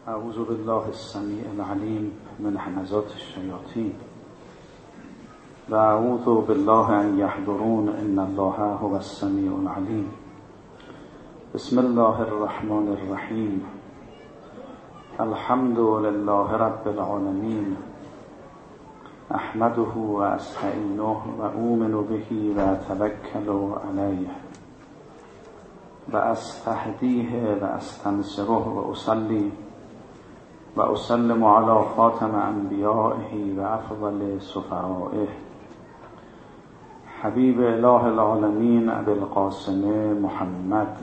اعوذ بالله السمیع العلیم من همزات الشیاطین و اعوذ بالله ان یحضرون ان الله هو السمیع العلیم. بسم الله الرحمن الرحیم. الحمد لله رب العالمین. احمده و استعینه و اؤمن به و اتوکل علیه و استهدیه و استنصره و اصلی و اسلم علی خاتم انبیائه و افضل سفرائه حبیب اله العالمین ابی القاسم محمد.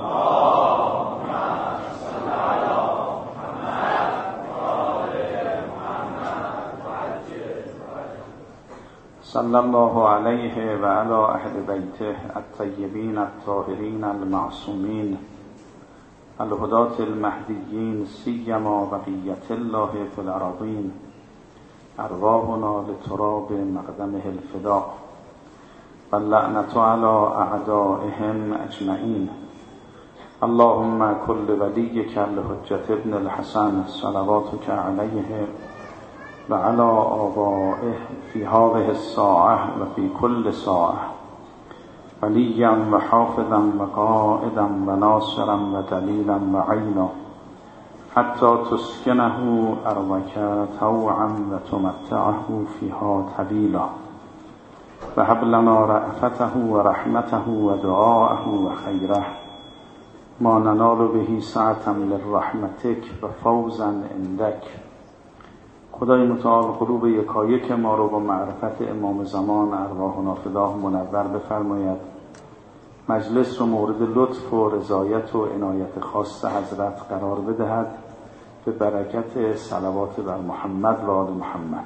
صلی الله علیه و علی اهل بیته الطیبین الطاهرین المعصومین الهداة المهدیین سیما بقیة الله فی الأراضین ارواحنا لتراب مقدمه الفداء واللعنة علی اعدائهم اجمعین. اللهم كل وليك الحجة ابن الحسن صلواتك عليه وعلى آبائه في هذه الساعة وفي كل ساعة وليا وحافظا وقائدا وناصرا ودليلا وعينا حتى تسكنه أرضك طوعا وتمتعه فيها طويلا وهب لنا رأفته ورحمته ودعاءه وخيره ما ننال به سعة لرحمتك وفوزا عندك. خدای متعال قلوب یکایک ما رو با معرفت امام زمان ارواحنا فداه منور بفرماید. مجلس رو مورد لطف و رضایت و عنایت خاص حضرت قرار بدهد به برکت صلوات بر محمد و آل محمد.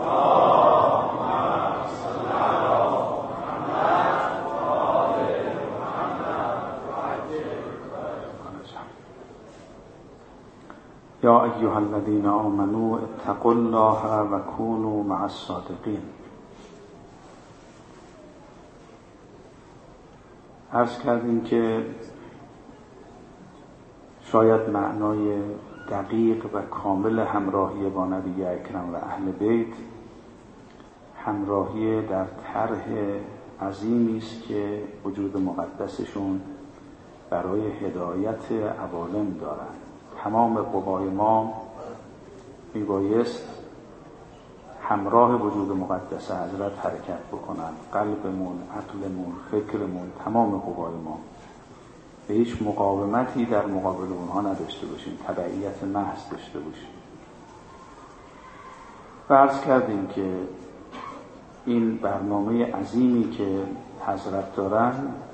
یا ایها الذین آمنوا اتقوا الله و کونوا مع الصادقین. عرض کردیم که شاید معنای دقیق و کامل همراهی با نبی اکرم و اهل بیت همراهی در طرح عظیمی است که وجود مقدسشون برای هدایت عوالم دارند. تمام قوای ما میبایست همراه وجود مقدس حضرت حرکت بکنند. قلبمون، عقلمون، فکرمون، تمام قوای ما به هیچ مقاومتی در مقابل اونها نداشته باشیم، تبعیت محض داشته باشیم. و عرض کردیم که این برنامه عظیمی که حضرت دارن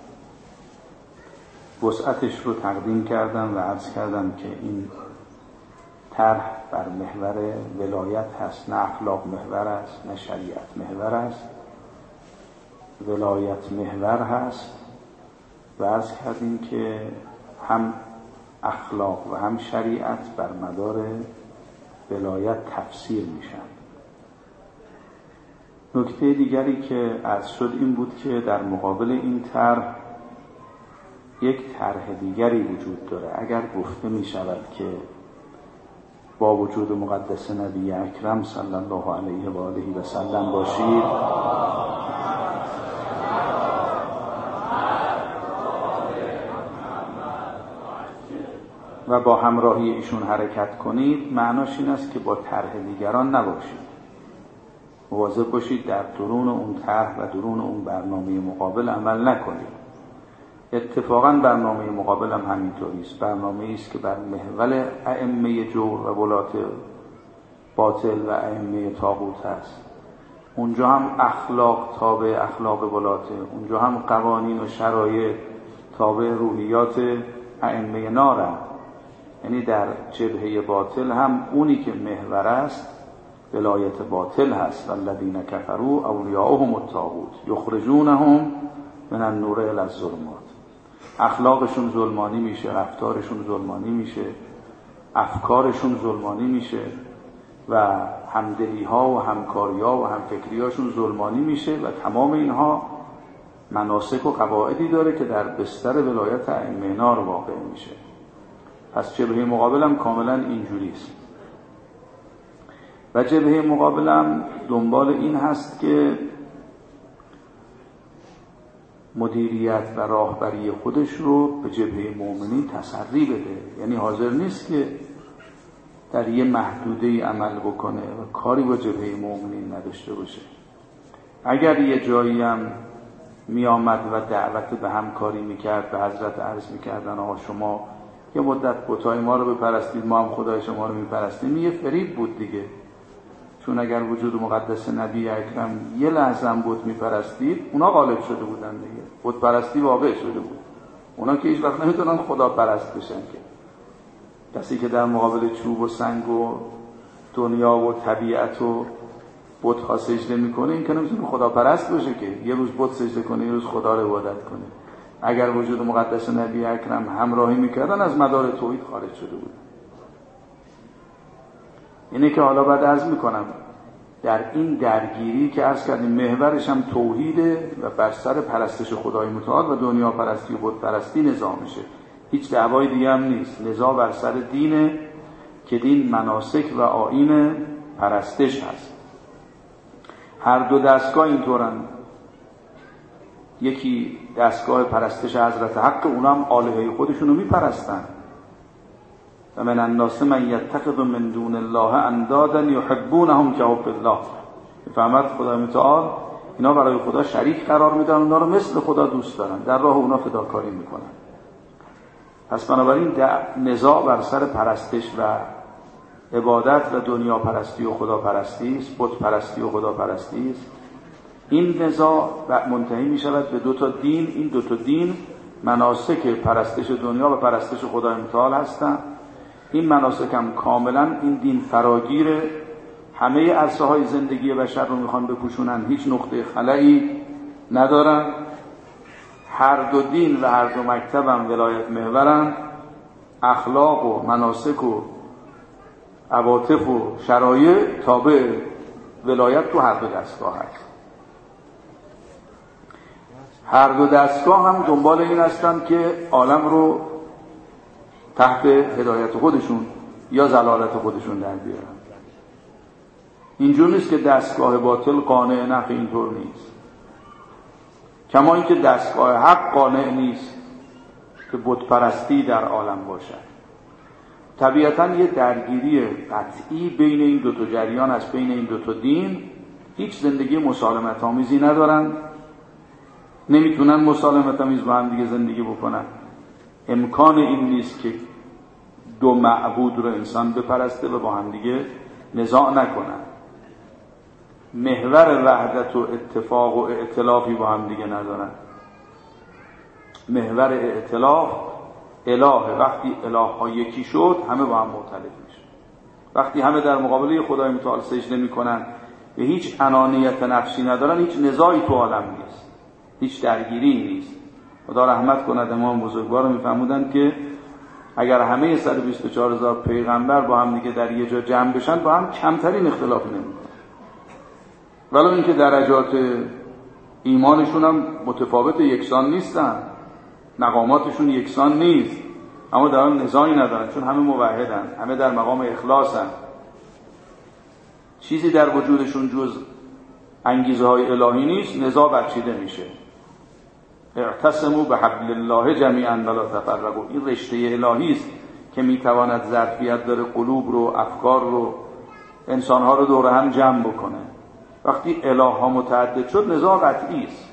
وسعتش رو تقدیم کردم و عرض کردم که این طرح بر محور ولایت هست، نه اخلاق محور است، نه شریعت محور است، ولایت محور هست. و عرض کردیم که هم اخلاق و هم شریعت بر مدار ولایت تفسیر میشن. نکته دیگری که عرض شد این بود که در مقابل این طرح یک طرح دیگری وجود داره. اگر گفته می شود که با وجود مقدس نبی اکرم صلی الله علیه و آله و سلم باشید و با همراهی ایشون حرکت کنید، معناش این است که با طرح دیگران نباشید. مواظب باشید در درون اون طرح و درون اون برنامه مقابل عمل نکنید. اتفاقاً برنامه مقابل هم همینطوری است. برنامه‌ای است که بر محور ائمه جور و ولات باطل و ائمه طاغوت است. اونجا هم اخلاق تابع اخلاق ولاته، اونجا هم قوانین و شرایط تابع روحیات ائمه ناره. یعنی در جبهه باطل هم اونی که محور است ولایت باطل هست. والذین کفروا اولیاؤهم الطاغوت یخرجونهم من النور الی الظلمات. اخلاقشون ظلمانی میشه، رفتارشون ظلمانی میشه، افکارشون ظلمانی میشه و همدلی ها و همکاری ها و همفکری هاشون ظلمانی میشه و تمام اینها مناسک و قواعدی داره که در بستر ولایت ائمه نار واقع میشه. پس جبهه مقابلم کاملا اینجوریست. و جبهه مقابلم دنبال این هست که مدیریت و راهبری خودش رو به جبهه مؤمنین تسری بده. یعنی حاضر نیست که در یه محدوده‌ای عمل بکنه و کاری با جبهه مؤمنین نداشته باشه. اگر یه جایی هم می آمد و دعوت به همکاری میکرد، به حضرت عرض میکردن آقا شما یه مدت بتای ما رو بپرستید، ما هم خدای شما رو میپرستیم، یه فریب بود دیگه. چون اگر وجود مقدس نبی اکرم یه لحظه هم بت میپرستید، اونا غالب شده بودن دیگه، بت پرستی واقع شده بود. اونا که هیچ وقت نمیتونن خدا پرست بشن. که کسی که در مقابل چوب و سنگ و دنیا و طبیعت و بت ها سجده میکنه، این که نمیتونه خدا پرست باشه که یه روز بت سجده کنه، یه روز خدا رو عبادت کنه. اگر وجود مقدس نبی اکرم همراهی میکردن، از مدار توحید خارج شده بود. اینه که حالا بعد عرض میکنم در این درگیری که عرض کردیم محورش هم توحیده و بر سر پرستش خدای متعال و دنیا پرستی و بت پرستی نزاع میشه. هیچ دعوای دیگه هم نیست. نزاع بر سر دینه که دین مناسک و آیین پرستش هست. هر دو دستگاه اینطورن. یکی دستگاه پرستش حضرت حق، اونم آلهه خودشونو میپرستن. و من الناس من یتخذ من دون الله اندادا یحبونهم کحب الله. فهمت خدای متعال اینا برای خدا شریک قرار میدن، اونا رو مثل خدا دوست دارن، در راه اونا فداکاری میکنن. پس بنابراین نزاع بر سر پرستش و عبادت و دنیا پرستی و خدا پرستی است، بت پرستی و خدا پرستی است. این نزاع منتهی می شود به دو تا دین. این دو تا دین مناسک پرستش دنیا و پرستش خدای متعال هستند. این مناسک هم کاملا این دین فراگیر همه عرصه های زندگی بشر رو میخوان بپوشونن، هیچ نقطه خلایی ندارن. هر دو دین و هر دو مکتب هم ولایت محورن. اخلاق و مناسک و عواطف و شرایع تابع ولایت تو هر دو دستگاه هست. هر دو دستگاه هم دنبال این هستن که عالم رو تحت هدایت خودشون یا ضلالت خودشون در بیارن. اینجور نیست که دستگاه باطل قانع نفع، اینطور نیست. کما اینکه دستگاه حق قانع نیست که بت پرستی در عالم باشد. طبیعتاً یه درگیری قطعی بین این دو تا جریان است، بین این دو تا دین. هیچ زندگی مسالمت آمیزی ندارن، نمیتونن مسالمت آمیز با هم دیگه زندگی بکنن. امکان این نیست که دو معبود رو انسان بپرسته و با هم دیگه نزاع نکنن. محور وحدت و اتفاق و ائتلافی با هم دیگه ندارن. محور ائتلاف اله. وقتی اله ها یکی شد همه با هم مختلف میشه. وقتی همه در مقابله خدای متعال سجده میکنن و هیچ انانیت نفسی ندارن، هیچ نزاعی تو عالم نیست، هیچ درگیری نیست. خدا رحمت کند امام بزرگوار رو میفرمودن که اگر همه 124,000 پیغمبر با هم دیگه در یه جا جمع بشن، با هم کمترین اختلاف نمیکنن. ولو اینکه درجات ایمانشون هم متفاوت، یکسان نیستن، مقاماتشون یکسان نیست، اما در هم نزاعی ندارن، چون همه موحدن، همه در مقام اخلاصن. چیزی در وجودشون جز انگیزه های الهی نیست، نزاع برچیده میشه. اعتصموا بحبل الله جمیعا ولا تفرقوا. این رشته الهی است که میتواند ظرفیت داره قلوب رو، افکار رو، انسانها رو دور هم جمع بکنه. وقتی اله ها متعدد شد، نزاع قطعی است.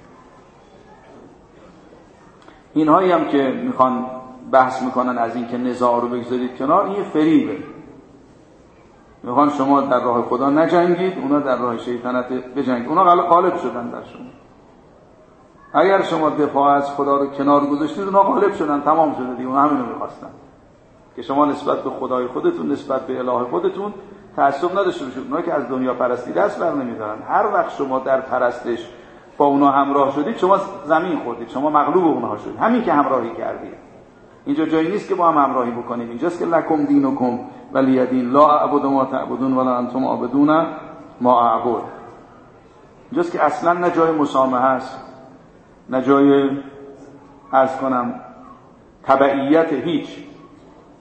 اینهایی هم که میخوان بحث میکنن از این که نزاع رو بگذارید کنار، این فریبه. میخوان شما در راه خدا نجنگید، اونا در راه شیطنت بجنگید. اونا غالب شدن در شما. اگر شما دفاع از خدا رو کنار گذاشتید، اونا غالب شدن، تمام شده دیگه. اونا همین رو میخواستن که شما نسبت به خدای خودتون، نسبت به اله خودتون تعصب نداشته باشید. اونا که از دنیا پرستی دست بر نمیدارن. هر وقت شما در پرستش با اونا همراه شدید، شما زمین خوردید، شما مغلوب اونها شدید. همین که همراهی کردید. اینجا جایی نیست که با هم همراهی بکنیم. اینجاست که لکم دینکم ولی دین، لا اعبد ما تعبدون ولا انتم عابدون ما اعبد. اینجاست که اصلا نه جای مسامحه است، نه جای عرض کنم تبعیت هیچ.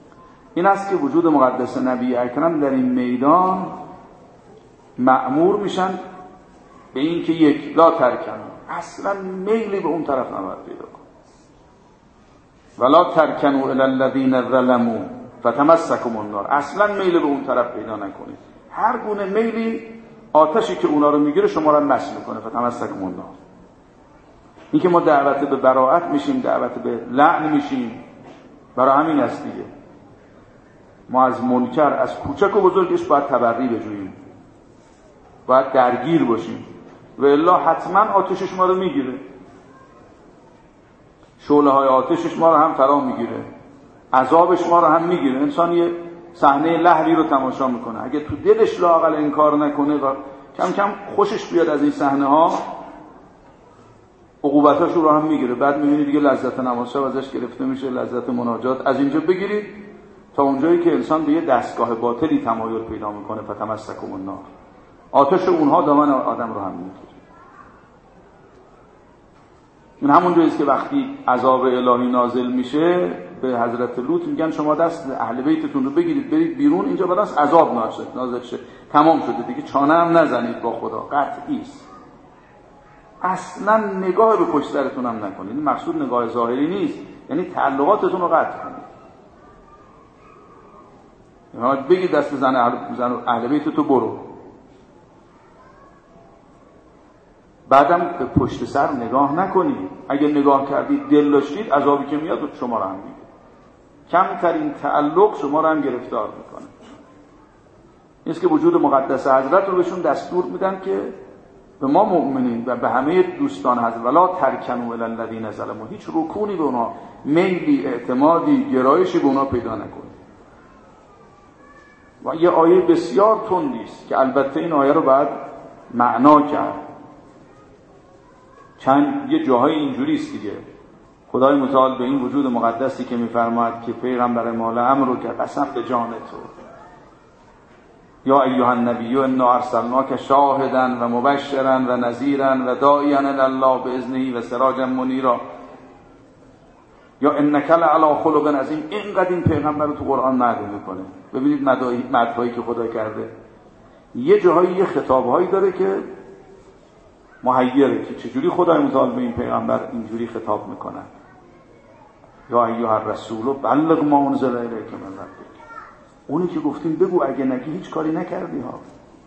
این است که وجود مقدس نبی اکرم در این میدان مأمور میشن به این که یک، لا ترکنوا، اصلا میلی به اون طرف نباید پیدا کن، ولا ترکنوا الی الذین ظلموا فتمسکم النار، اصلا میل به اون طرف پیدا نکنید. هر گونه میلی آتشی که اونا رو میگیره شما رو مس میکنه، فتمسکم النار. این که ما دعوت به براءت میشیم، دعوت به لعن میشیم، برای همین است دیگه. ما از منکر، از کوچک و بزرگش باید تبری بجوییم، باید درگیر باشیم، و الا حتما آتشش ما رو میگیره، شعله های آتشش ما رو هم فرا میگیره، عذابش ما رو هم میگیره. انسان یه صحنه لهوی رو تماشا میکنه، اگه تو دلش لااقل انکار نکنه و کم کم خوشش بیاد از این صحنه ها، عقوبتاش رو هم میگیره. بعد میبینی دیگه لذت نماز شب ازش گرفته میشه، لذت مناجات. از اینجا بگیرید تا اونجایی که انسان به یه دستگاه باطلی تمایل پیدا میکنه، فتمسکم النار، آتش اونها دامن آدم رو هم میگیره. این همون جاییست که وقتی عذاب الهی نازل میشه به حضرت لوط میگن شما دست اهل بیتتون رو بگیرید برید بیرون، اینجا براس عذاب نازل شه، تمام شده دیگه، چانه هم نزنید با خدا، قطعی است. اصلا نگاه به پشت سرتون هم نکنید. این مقصود نگاه ظاهری نیست، یعنی تعلقاتتون رو قطع کنید. یعنی بگید دست زن اهل بیتتو برو، بعدم به پشت سر نگاه نکنید. اگه نگاه کردید دل داشتید، عذابی که میاد شما رو هم میگیره. کمترین تعلق شما رو هم گرفتار میکنه. نیست که وجود مقدس حضرت رو بهشون دستور میدن که به ما مؤمنین و به همه دوستان حضرت، ولا ترکنوا الی الذین ظلموا، هیچ رکونی به اونا، میلی، اعتمادی، گرایشی به اونا پیدا نکنید. و یه آیه بسیار تندی است که البته این آیه رو باید معنا کرد. یه جاهای اینجوری است دیگه. خدای متعال به این وجود مقدسی که میفرماید که پیغمبر مال امر که قسم به جان تو، یا ایها النبی انا ارسلناک شاهدا و مبشرا و نذیرا و داعیا الی الله باذنه و سراجا منیرا، یا انک لعلی خلق عظیم. اینقدر این پیغمبر رو تو قرآن معدوم میکنه. ببینید مدحایی که خدا کرده. یه جاهایی یه خطابهایی داره که محیره که چجوری خدای متعال به این پیغمبر اینجوری خطاب میکنه. یا ایها الرسول بلغ ما انزل الیک من ربک. اونی که گفتیم بگو، اگه نگی هیچ کاری نکردی ها.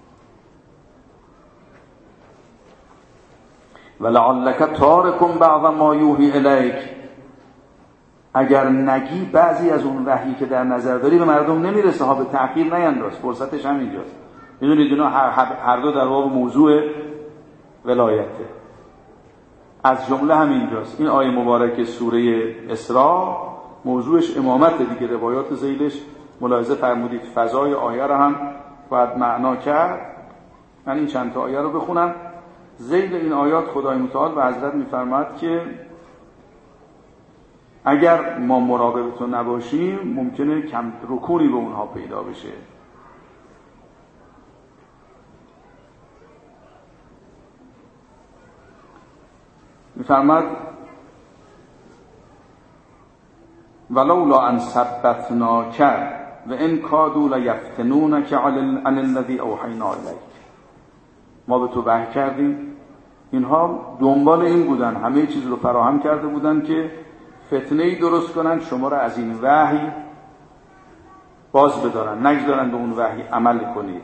ولعلک تارک بعض ما یوحی الیک، اگر نگی بعضی از اون وحی که در نظر داری به مردم نمیرسه ها، به تأخیر نینداز، فرصتش هم اینجاست. میدونید اینا هر دو در واقع موضوع ولایته، از جمله هم اینجاست. این آیه مبارک سوره اسراء موضوعش امامت دیگه، روایات ذیلش ملاحظه فرمودید. فضای آیه رو هم باید معنا کرد. من این چند تا آیه رو بخونم. ذیل این آیات خدای متعال و حضرت میفرماد که اگر ما مراقب تو نباشیم ممکنه کم رکونی به اونها پیدا بشه. میفرماد ولولا ان ثبتناک و ان کادوا لیفتنونک عن الذی اوحینا الیک. ما به تو وحی کردیم، اینها دنبال این بودن، همه چیز رو فراهم کرده بودن که فتنه‌ای درست کنن، شما رو از این وحی باز بدارن، نگذارن به اون وحی عمل کنید.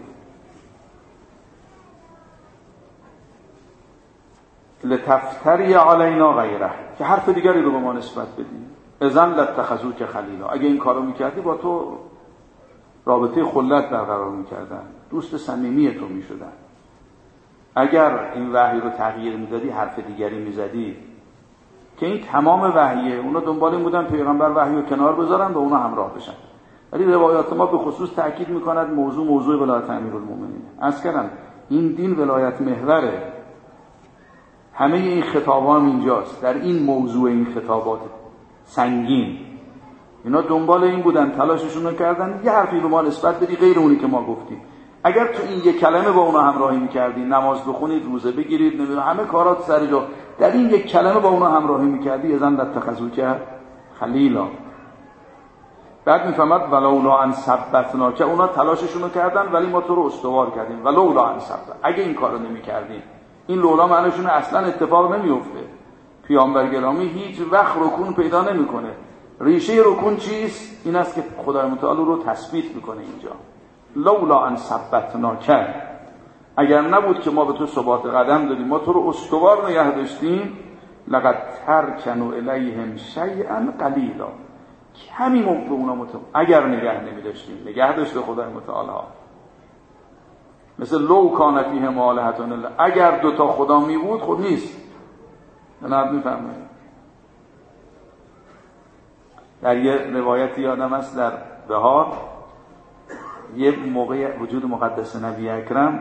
لتفتری علینا غیره، که حرف دیگری رو به ما نسبت بدیم. اذن لاتخذوک خلیلا، اگه این کارو میکردی با تو رابطه خلت برقرار میکردن، دوست صمیمی تو میشدن. اگر این وحی رو تغییر میدادی، حرف دیگری میزدی، که این تمام وحیه. اونا دنبال این بودن پیغمبر وحی رو کنار بذارن و اونا همراه بشن. ولی روایات ما به خصوص تاکید میکند موضوع ولایت امیرالمومنین. از کردن این دین ولایت محوره. همه این خطابات اینجاست، در این موضوع، این خطابات سنگین. اینا دنبال این بودن، تلاششون رو کردن یه حرفی به ما نسبت بدی غیر اونی که ما گفتیم. اگر تو این یک کلمه با اونا همراهی میکردی، نماز بخونید، روزه بگیرید، نمیدونم همه کارات سر جا، در این یک کلمه با اونا همراهی میکردی، اذن لاتخذوک خلیلا. بعد میفهمد ولولا ان ثبتنا، که اونا تلاششون رو کردن ولی ما تو رو استوار کردیم. ولولا ان ثبت، اگه این کارو نمی‌کردیم، این لولا معنیشون اصلا اتفاق نمیفته. پیامبر گرامی هیچ وقت رکون پیدا نمیکنه. ریشه رکون چیست؟ این است که خدای متعال رو تثبیت میکنه اینجا. لولا ان ثبتنا، که اگر نبود که ما به تو ثبات قدم دادیم، ما تو رو استوار نگه داشتیم، لقد ترکنوا الیهم شیئا قلیلا، کمی به اونا اگر نگه نمی‌داشتیم، نگه داشته خدای متعال ها. مثل لو کان فیهم آلهة الا، اگر دوتا خدا می بود خود نیست. نه میفهمید. در یه روایتی یادم است در بهار، یه موقع وجود مقدس نبی اکرم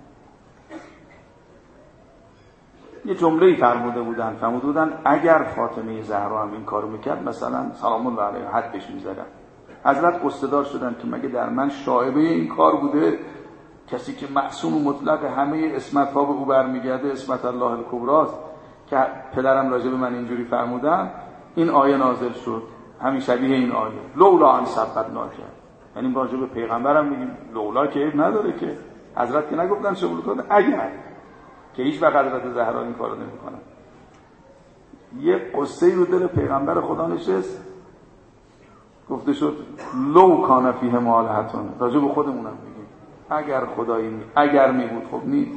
یه جمله‌ای فرموده بودن اگر فاطمه زهرا هم این کارو میکرد مثلا سلام الله علیها حدش میزدن. حضرت قصدار شدن که مگه در من شایبه این کار بوده؟ کسی که معصوم و مطلق همه اسمت‌ها به او برمیگرده، اسمت الله الکبراست، که پدرم راجع به من اینجوری فرمودن. این آیه نازل شد، همین شبیه این آیه، لولا ان ثبتنا، یعنی راجع به پیغمبرم میگیم لولا که عیب نداره، که حضرت که نگفتن شغل کنه، اگر، که هیچ وقت حضرت زهرا این کارو نمیکنن. یه قصه رو دل پیغمبر خدا نشست، گفته شد لو کان فیهم آلهة، راجع به خودمونم میگیم اگر خدایی اگر می بود، خب نیست.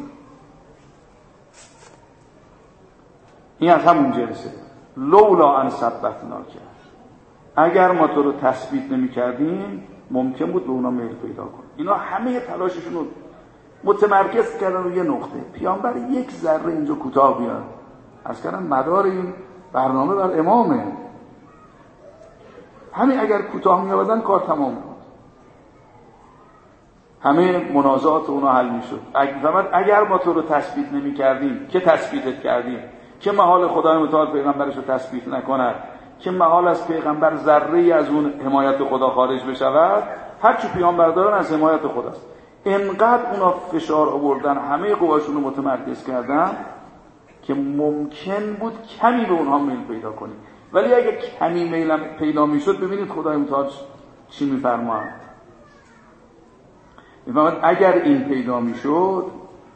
این از همون جنسه. لولا ان ثبتناک، اگر ما تو رو تثبیت نمی کردیم ممکن بود به اونا میل پیدا کنیم. اینا همه تلاششون رو متمرکز کردن روی یه نقطه. پیامبر یک ذره اینجا کوتاه بیاد، از کردن مدار این برنامه بر امامه. همین اگر کوتاه می‌آوردن کار تمام بود، همه منازعات اونا حل می‌شد. اگر ما تو رو تثبیت نمی‌کردیم، که تثبیتت کردیم، که محال خدای متعال پیغمبرش رو تثبیت نکند، که محال از پیغمبر ذره‌ای از اون حمایت خدا خارج بشود. هر چی پیامبر دارن از حمایت خداست. انقدر اونا فشار آوردن، همه قواشون رو متمرکز کردن که ممکن بود کمی به اونها میل پیدا کنیم. ولی اگه کمی میل پیدا میشد، ببینید خدای متعال چی میفرماد. میفرماد اگر این پیدا میشد،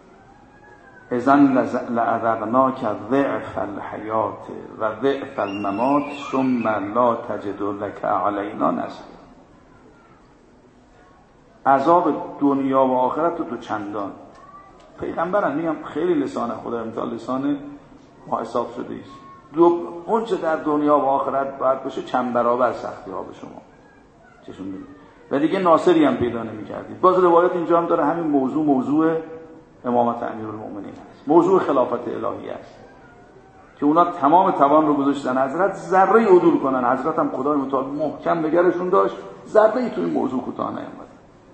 اذن لأذقناک ضعف الحیات و ضعف الممات ثم لا تجد لك علینا نصیرا. عذاب دنیا و آخرت تو چندان. پیغمبرم میگم خیلی لسان خدای متعال لسان ما حساب شده است. اون چه در دنیا و آخرت باید باشه چند برابر سختی ها به شما چشون میدید و دیگه ناصری هم پیدا نمی کردید. باز روایت اینجا هم داره همین موضوع امامت امیرالمؤمنین است، موضوع خلافت الهی است که اونا تمام توان رو گذاشتن حضرت ذره عدول کنن. حضرت هم خدای متعال محکم نگرشون داشت، ذره تو این موضوع کوتاه نیامد.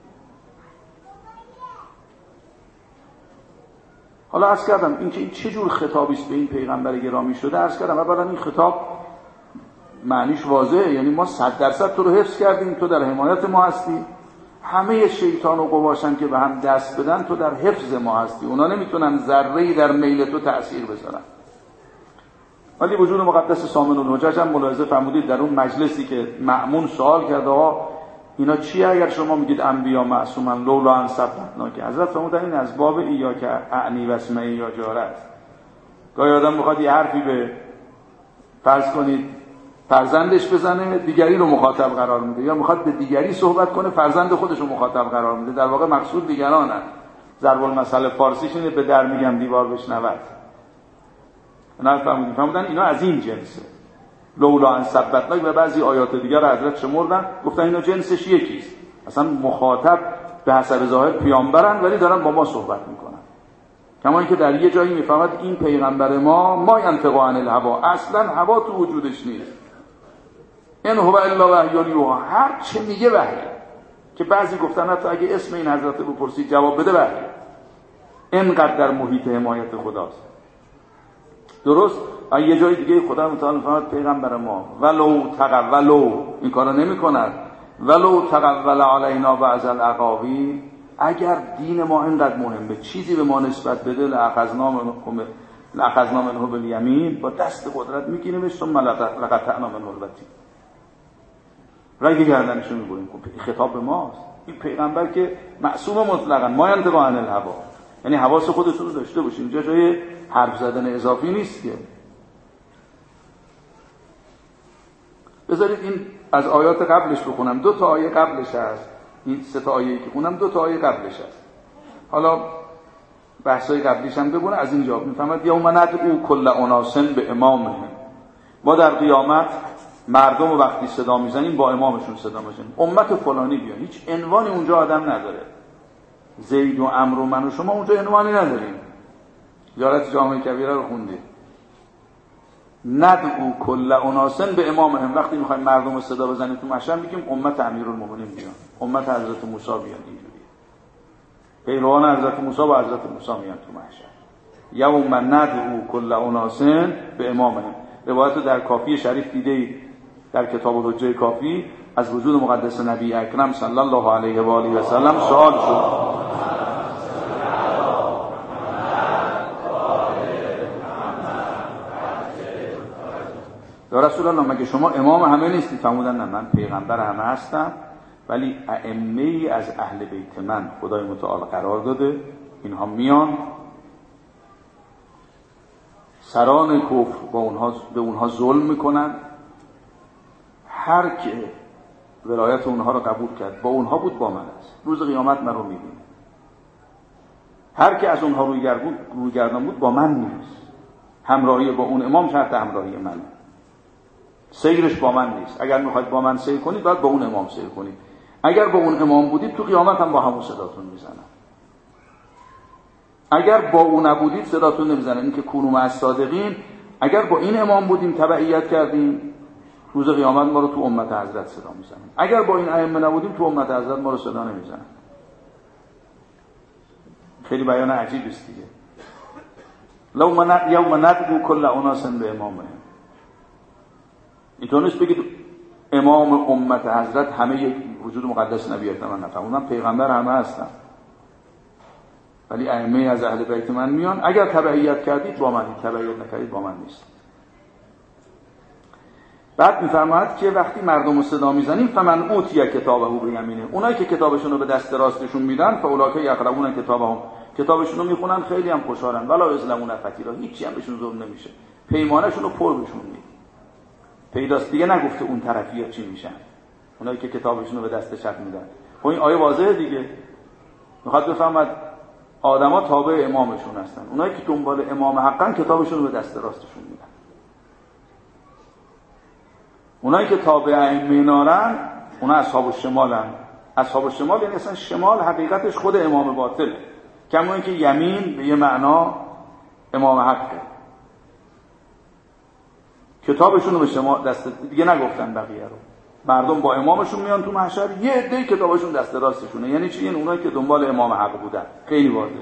حالا عرض کردم این چه جور خطابی است به این پیغمبر گرامی شده. عرض کردم اولا این خطاب معنیش واضحه، یعنی ما 100% تو رو حفظ کردیم، تو در حمایت ما هستی. همه شیطان و قواشن که به هم دست بدن، تو در حفظ ما هستی. اونا نمیتونن ذره‌ای در میل تو تأثیر بذارن. ولی وجود مقدس سامن الحجج هم ملاحظه فرمودید در اون مجلسی که مأمون سوال کرد آقا اینا چیه اگر شما میگید انبیا معصومن لولا ان ثبتناک؟ حضرت فرمودن این از باب ایاک اعنی و اسمعی یا جاره است. گاهی آدم میخواد یه حرفی به فرض کنید فرزندش بزنه، دیگری رو مخاطب قرار میده، یا میخواد به دیگری صحبت کنه، فرزند خودش رو مخاطب قرار میده. در واقع مقصود دیگرانن. ضرب المثل فارسیش اینه به در میگم دیوار بشنود. نه فهمیدن اینا از این جنسه. لولا ان ثبتناک و بعضی آیات دیگر رو حضرت شمردن، گفتن اینا جنسش یکیست. اصلا مخاطب به حسب ظاهر پیامبرن ولی دارن با ما صحبت میکنن. کما اینکه در یه جایی میفهمد این پیغمبر ما ینطق عن الهوا، اصلا هوا تو وجودش نیست. ان هو الا وحی یوحی، هر چه میگه وحیه. که بعضی گفتن حتی اگه اسم این حضرت رو بپرسید جواب بده وحیه. اینقدر در محیط حمایت خداست. درست؟ یه جای دیگه خدا متعال فرمود پیغمبر ما ولو این کارا نمی‌کند، ولو تقول علینا بعض الاقاویل، اگر دین ما اینقدر مهمه چیزی به ما نسبت بده لأخذنا منه بالیمین، با دست قدرت میگیریمش ثم لقطعنا منه الوتین. رگ گردنشو می‌بریم. خطاب به ماست. این پیغمبر که معصوم مطلقاً ما ینطق عن الهوا، یعنی حواس خودتون رو داشته باشین، اینجا جای حرف زدن اضافی نیست که. بذارید این از آیات قبلش بخونم. 2 تا آیه قبلش هست. این 3 تا آیه‌ای که خوندم 2 تا آیه قبلش هست. حالا بحثای قبلیش هم بگونه. از اینجا میفهمد یوم ندعو کل اناس به امامهم، ما در قیامت مردم رو وقتی صدا میزنیم با امامشون صدا میزنیم. امت فلانی بیان. هیچ عنوانی اونجا آدم نداره. زید و عمرو و من و شما اونجا عنوانی نداریم. زیارت جامع کبیره رو خوندید. ندعو کل اناس به امامهم، وقتی میخوایم مردم رو صدا بزنیم تو محشر میگیم امت امیرالمومنین بیان، امت حضرت موسی بیان. اینجوریه. پیروان حضرت موسی و حضرت موسی میان تو محشر. یوم ندعو کل اناس به امامهم. روایت رو در کافی شریف دیدید، در کتاب الحجه کافی از وجود مقدس نبی اکرم صلی الله علیه و آله و سلم سوال شد. یا رسول الله مگه شما امام همه نیستید؟ فرمودن نه، من پیغمبر همه هستم، ولی ائمه‌ای از اهل بیت من خدای متعال قرار داده، اینها میان سران کفر به اونها ظلم میکنن. هر که ولایت اونها رو قبول کرد با اونها بود با من است، روز قیامت من رو میبینه. هر که از اونها رویگردان بود با من نیست. همراهی با اون امام شرط همراهی منه، سیرش با من نیست. اگر میخواید با من سیر کنید باید با اون امام سیر کنید. اگر با اون امام بودید تو قیامت هم با همون صداتون میزنن. اگر با اون نبودید صداتون نمیزنن. این که کونوا مع الصادقین، اگر با این امام بودیم تبعیت کردیم روز قیامت ما رو تو امت حضرت صدا میزنن. اگر با این ائمه نبودیم تو امت حضرت ما رو صدا نمیزنن. خیلی بیان عجیبی است دیگه. یوم ندعو کل اناس به امامهم. اینطور نیست بگید امام امت حضرت همه یک وجود مقدس نبی اکرم نفهم. من پیغمبر همه هستم، ولی ائمه از اهل بیت من میان. اگر تبعیت کردید با من، تبعیت نکردید با من نیست. بعد میفرماید که وقتی مردم رو صدا میزنیم فمن اوتی کتابه بیمینه، اونایی که کتابشون رو به دست راستشون میدن فاولئک یقرؤون کتابهم، کتابشون رو میخونن خیلی هم خوشحالن، ولا یظلمون فتیلا، هیچی هم بهشون ظلم نمیشه، پیمانشون رو پر بهشون میده. پیداست دیگه نگفته اون طرفی‌ها چی میشن، اونایی که کتابشون رو به دست چپ میدن. خب این آیه واضحه دیگه، میخواد بفهمد آدما تابع امامشون هستن. اونایی که دنبال امام حقن کتابشون رو به دست راستشون میدن. اونایی که تابع ائمه نارن اونا اصحاب الشمالن. اصحاب الشمال یعنی اصلا شمال حقیقتش خود امام باطله، کما اینکه یمین به یه معنا امام حقه. کتابشون رو به شما دست دیگه نگفتن بقیه رو. مردم با امامشون میان تو محشر، یه عده کتابشون دست راستشونه. یعنی چی؟ این اونایی که دنبال امام حق بودن. خیلی واضحه.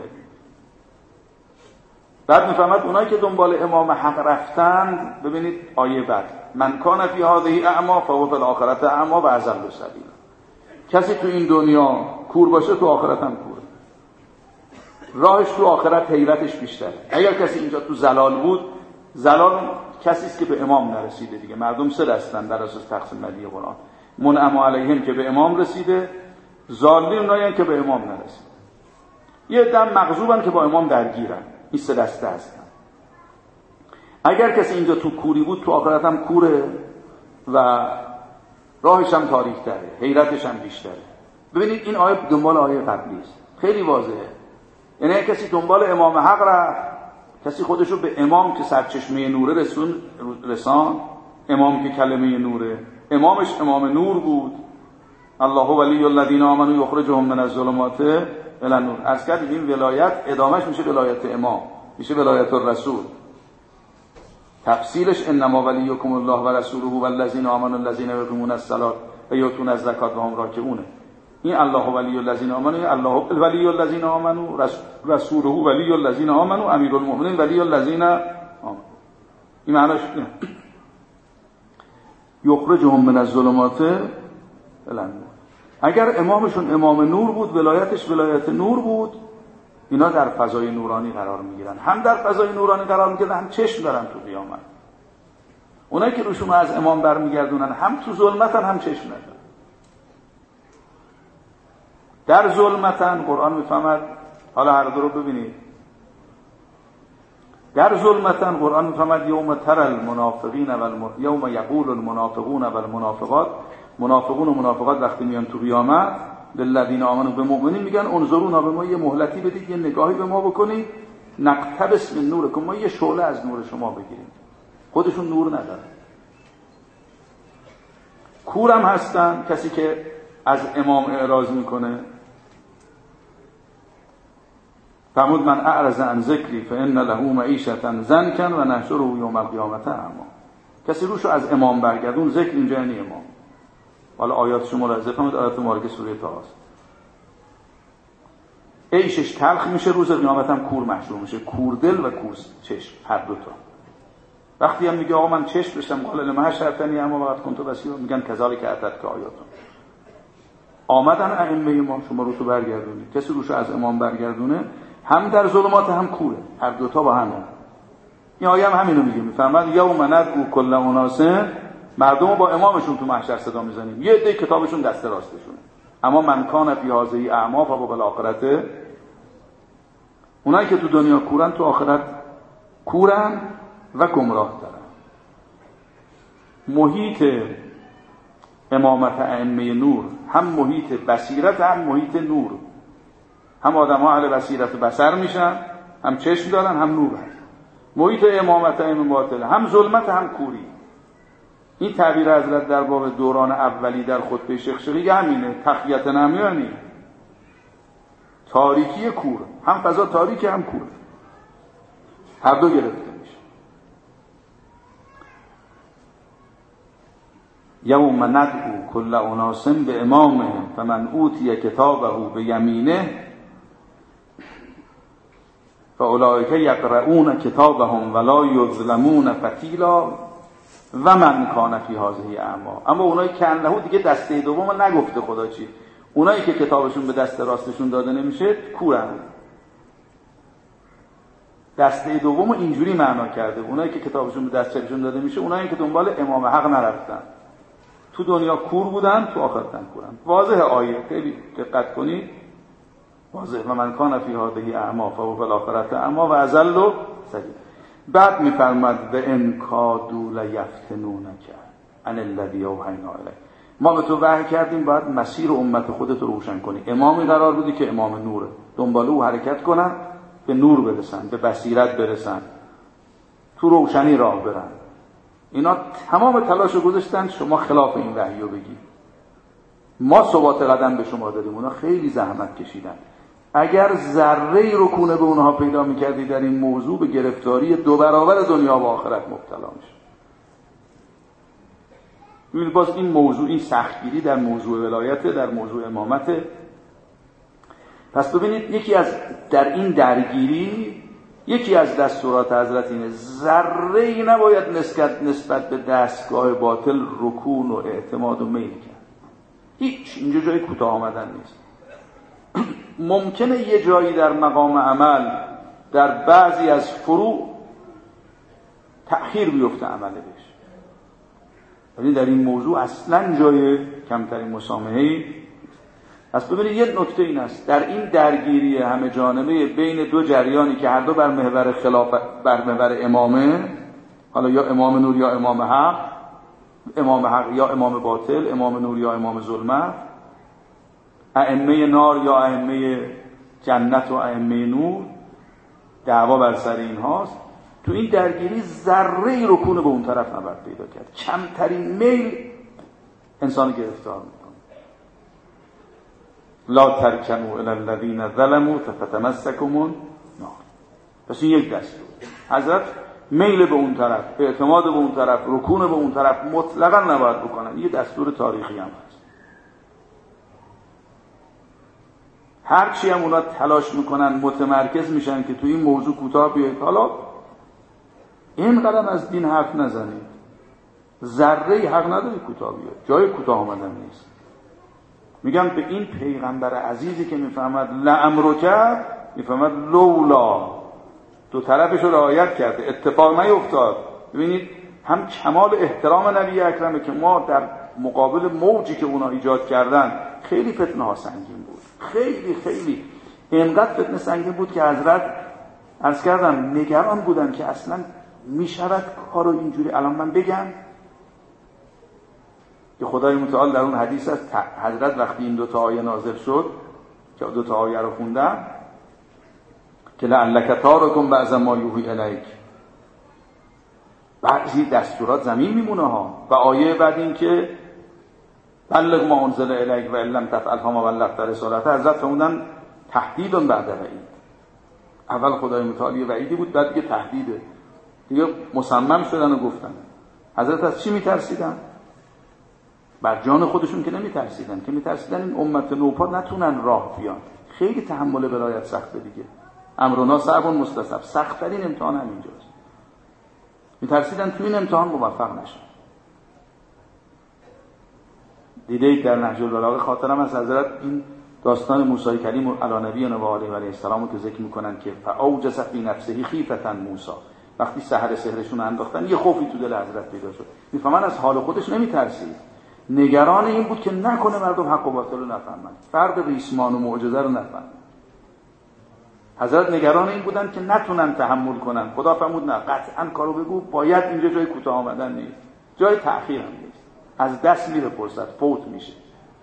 بعد میفهمد اونایی که دنبال امام حق رفتن، ببینید آیه بعد، من کان فی هذه اعما فهو فی الاخره اعما و اضل سبیلا. کسی تو این دنیا کور باشه تو آخرت هم کوره. راهش تو آخرت حیرتش بیشتره. اگر کسی اینجا تو ضلال بود، ضلال کسی است که به امام نرسیده دیگه. مردم سه دستن در اساس تقسیم بندی قرآن. منعم علیهم که به امام رسیده، ضالین اونایی که به امام نرسیده. یه دم مغضوبن که با امام درگیرن. این سه دسته هستن. اگر کسی اینجا تو کوری بود تو آخرت هم کوره و راهش هم تاریک تره، حیرتش هم بیشتره. ببینید این آیه دنبال آیه قبلی است. خیلی واضحه. یعنی کسی دنبال امام حق رفت، کسی خودشو به امام که سرچشمه نوره رسان، امام که کلمه نوره، امامش امام نور بود. الله ولی الذین آمنوا یخرجهم من الظلمات الی النور. از کردیم این ولایت ادامهش میشه ولایت امام، میشه ولایت الرسول. تفصیلش انما ولیکم الله و رسوله والذین آمنوا الذین یقیمون الصلاة و یؤتون الزکات و هم راکعون. این الله ولی الذین آمنوا، الله ولی الذین آمنوا، رسوله ولی الذین آمنوا، امیرالمومنین ولی الذین آمنوا. این معناش نه. یخرجهم من الظلمات الی النور. اگر امامشون امام نور بود، ولایتش ولایت نور بود، اینا در فضای نورانی قرار میگیرن. هم در فضای نورانی قرار میگیرن، هم چشم دارن تو قیامت. اونایی که روشون از امام برمیگردونن هم تو ظلمتن هم چشم ندارن. در ظلمتن قرآن میفهمد، حالا هر دو رو ببینید، در ظلمتن قرآن میفهمد یوم تر المنافقین یوم یقول المنافقون والمنافقات، منافقون و منافقات وقتی میان تو قیامت للذین آمنوا به مؤمنین میگن انظرونا، به ما یه مهلتی بدید، یه نگاهی به ما بکنید، نقتبس من نورکم، ما یه شعله از نور شما بگیریم. خودشون نور ندارن، کورم هستن. کسی که از امام اعراض میکنه فرمود من اعرض عن ذکری فان له معیشة ضنکا و نحشره یوم القیامة اعما. کسی روشو از امام برگردون، ذکر اینجا یعنی امام. حالا آیاتشو ملاحظه کنید، آیات مبارکه سوره طه است. عیشش تلخ میشه، روز قیامت هم کور محشور میشه، کور دل و کور چشم، هر دو تا. وقتی هم میگه آقا من چشم بشم، قال لما شرطنی اما وقت کنتو بصیرا، میگن کذالک اتت که آیاتون آمدن ائمه ما، شما رو تو برگردونید. کسی روشو از امام برگردونه هم در ظلمات هم کوره، هر دو تا با هم. این آیه هم همینو میگه، میفهمد یوم ندعو کل اناس، مردم با امامشون تو محشر صدا میزنیم، یه عده کتابشون دست راستشونه، اما من کان فی هذه اعما فبالآخرة، اونایی که تو دنیا کورن تو آخرت کورن و گمراه دارن. محیط امامت ائمه نور هم محیط بصیرت هم محیط نور، هم آدم ها اهل بصیرت و بصر میشن، هم چشم دارن هم نور هست. محیط امامت ائمه باطل هم ظلمت هم کوری. این تعبیر حضرت در باب دوران اولی در خطبه شخشقی همینه، تقیت نمیانی، تاریکی کور، هم فضا تاریکی هم کور، هر دو گرفته میشه. یوم ندعو کل اناس به امامهم فمن اوتی کتابه به یمینه فاولئک یقرؤون کتابهم ولا یظلمون فتیلا و من کان فی هذه اعما. اما اونایی که انه دیگه دسته دوم نگفته خدا چی، اونایی که کتابشون به دست راستشون داده نمیشه کورن. دسته دوم اینجوری معنا کرده، اونایی که کتابشون به دست چپشون داده میشه اونایی که دنبال امام حق نرفتن، تو دنیا کور بودن، تو آخرت هم کورن. واضح آیه، خیلی دقت کنید، واضح. و من کان فی هذه اعما فهو فی الاخرة اعما و اضل سبیلا. بعد میفرماد به ان کادوا لیفتنونک عن الذی اوحینا الیک، ما به تو وحی کردیم باید مسیر امت خودت رو روشن کنی. امامی قرار بودی که امام نوره، دنبال او حرکت کنن، به نور برسن، به بصیرت برسن، تو روشنی راه برن. اینا تمام تلاشو گذاشتن شما خلاف این وحی رو بگی. ما ثبات قدم به شما دادیم، اونا خیلی زحمت کشیدن. اگر ذره رکونه به اونها پیدا میکردی در این موضوع، به گرفتاری 2 برابر دنیا و آخرت مبتلا میشه. ببینید باز این موضوع، این سختگیری در موضوع ولایت، در موضوع امامت. پس ببینید یکی از در این درگیری، یکی از دستورات حضرت اینه ذره‌ای نباید نسبت به دستگاه باطل رکون و اعتماد و میل کرد. هیچ، اینجا جای کوتاه آمدن نیست. ممکنه یه جایی در مقام عمل در بعضی از فروع تأخیر بیفته عمله بشه، ولی در این موضوع اصلا جای کمترین مسامحه‌ای. پس ببینید یه نکته این است، در این درگیری همه جانبه بین دو جریانی که هر دو بر محور خلافت، بر محور امامه، حالا یا امام نور یا امام حق، امام حق یا امام باطل، امام نور یا امام ظلمت، ائمه نار یا ائمه جنت و ائمه نور، دعوا بر سر این هاست. تو این درگیری ذره رکون به اون طرف نباید پیدا کرد. کمترین میل انسان گرفتار میکنه. لا ترکنوا الی الذین ظلموا فتمسکم النار. پس این یک دستور. حضرت میل به اون طرف، اعتماد به اون طرف، رکون به اون طرف مطلقا نباید بکنن. یه دستور تاریخی هم هست. هرچی هم اونا تلاش میکنن متمرکز میشن که تو این موضوع کوتاه بیاید، حالا این قدم از دین حرف نزنید، ذره حق نداری کوتاه بیاید، جای کوتاه آمدن نیست. میگم به این پیغمبر عزیزی که میفهمد لعمرک، میفهمد لولا، دو طرفش رو رعایت کرده، اتفاق نیفتاد. ببینید هم کمال احترام نبی اکرمه که ما در مقابل موجی که اونا ایجاد کردن، خیلی فتنه ها سنگین بود، خیلی خیلی اینقدر فتنه سنگین بود که حضرت عرض کردم نگران بودن که اصلا میشود کارو اینجوری الان من بگم. که خدای متعال در اون حدیث است حضرت وقتی این 2 آیه نازل شد که 2 آیه رو خوندم که لعلک تارکم بعض ما یوحی الیک، بعضی دستورات زمین میمونه ها، و آیه بعد این که بلغ ما انزل الیک و ان لم تفعل فما بلغت رسالته، حضرت فرمودن تهدید بعد وعید. اول خدای متعال یه وعیدی بود، بعد دیگه تهدیده، دیگه مصمم شدن و گفتن. حضرت از چی میترسیدن؟ بر جان خودشون که نمیترسیدن، که میترسیدن این امت نوپا نتونن راه بیان. خیلی تحمل ولایت سخته دیگه، امرنا صعب مستصعب، سخت ترین امتحان همینجاست. میترسیدن تو این امتحان موفق نشن. دیدید در نهج البلاغه خاطرم از حضرت این داستان موسی کلیم علی نبینا و علیه السلام که ذکر میکنن که فاوجس فی نفسه خیفة موسی، وقتی سحرشون انداختن یه خوفی تو دل حضرت پیدا شد. میفهمن از حال خودش نمیترسید، نگران این بود که نکنه مردم حق و باطل رو نفهمن، فرق ریسمان و معجزه رو نفهمن. حضرت نگران این بودن که نتونن تحمل کنن. خدا فرمود نه، قطعا کارو بگو، باید اینجا جای کوتاه آمدن نیست، جای تأخیر هم نیست، از دست میره فرصت، فوت میشه.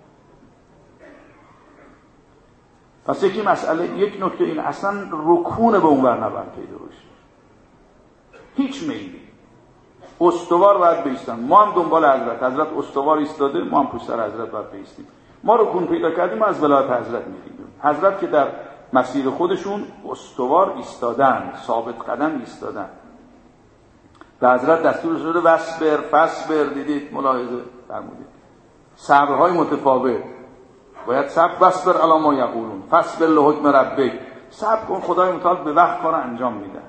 پس یک نکته این اصلا رکون به اون برنبر پیدا بشه، هیچ میلی استوار باید بیستن. ما هم دنبال حضرت استوار ایستاده، ما هم پشت سر حضرت باید بیستیم. ما رکون پیدا کردیم، از ولایت حضرت میریم. حضرت که در مسیر خودشون استوار ایستادن، ثابت قدم ایستادن. به حضرت دستور شده وصبر فصبر، دیدید ملاحظه فرمودید، صبرهای متفاوت. باید صبر، وصبر علی ما یقولون، فصبر لحکم ربک، صبر کن، خدای متعال به وقت کار انجام میده.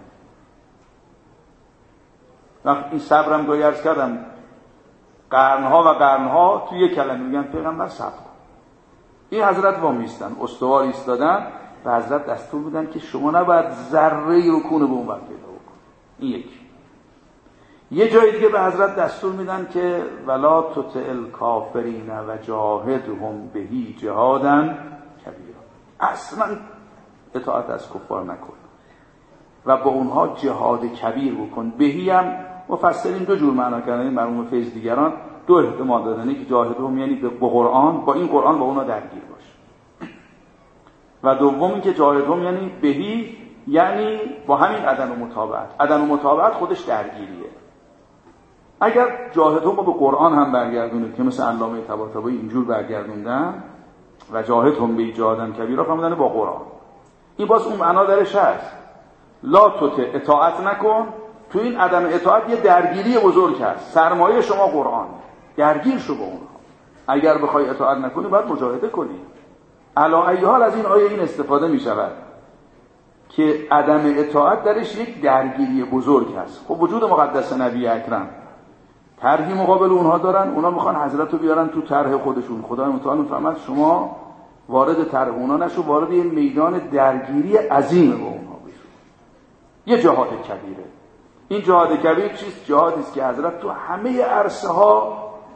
وقتی این صبرم گاهی عرض کردم قرنها و قرنها توی یک کلمه میگن پیغمبر صبر کن. این حضرت وامیستن، استوار ایستادن و حضرت دستور بودن که شما نباید ذره رکون به اون وقت پیدا بکن. این یک. یه جای دیگه به حضرت دستور میدن که ولا تطع الکافرین و جاهدهم بهی جهادا کبیرا، اصلا اطاعت از کفار نکن و با اونها جهاد کبیر بکن. بهی هم مفسرین 2 جور معنا کردن، این مرحوم فیض دیگران 2 احتمال دادن، که جاهدهم یعنی با قرآن، با این قرآن با اونا درگیر باش، و دوم این که جاهدهم یعنی بهی یعنی با همین عدم مطابقت. عدم مطابقت خودش درگیریه. اگر جاهدهم با قرآن هم برگردونید که مثل علامه طباطبایی اینجور برگردوندن و جاهدهم به جهادا کبیرا فرمودن با قرآن، این باز اون معنا درش هست. لا تطع، اطاعت نکن. تو این عدم اطاعت یه درگیری بزرگ هست، سرمایه شما قرآن، درگیر شو با اونها. اگر بخوای اطاعت نکنی باید مجاهده کنی. علی ای حال از این آیه این استفاده می شود که عدم اطاعت درش یک درگیری بزرگ هست. خب وجود مقدس نبی اکرم طرحی مقابل اونها دارن، اونا میخوان حضرت رو بیارن تو طرح خودشون. خدای متعال میفرماد شما وارد طرح اونا نشو، وارد یه میدان درگیری عظیم با اونها بشو. یه جهاد کبیره. این جهاد کبیر چیست؟ جهادی است که حضرت تو همه عرصه ها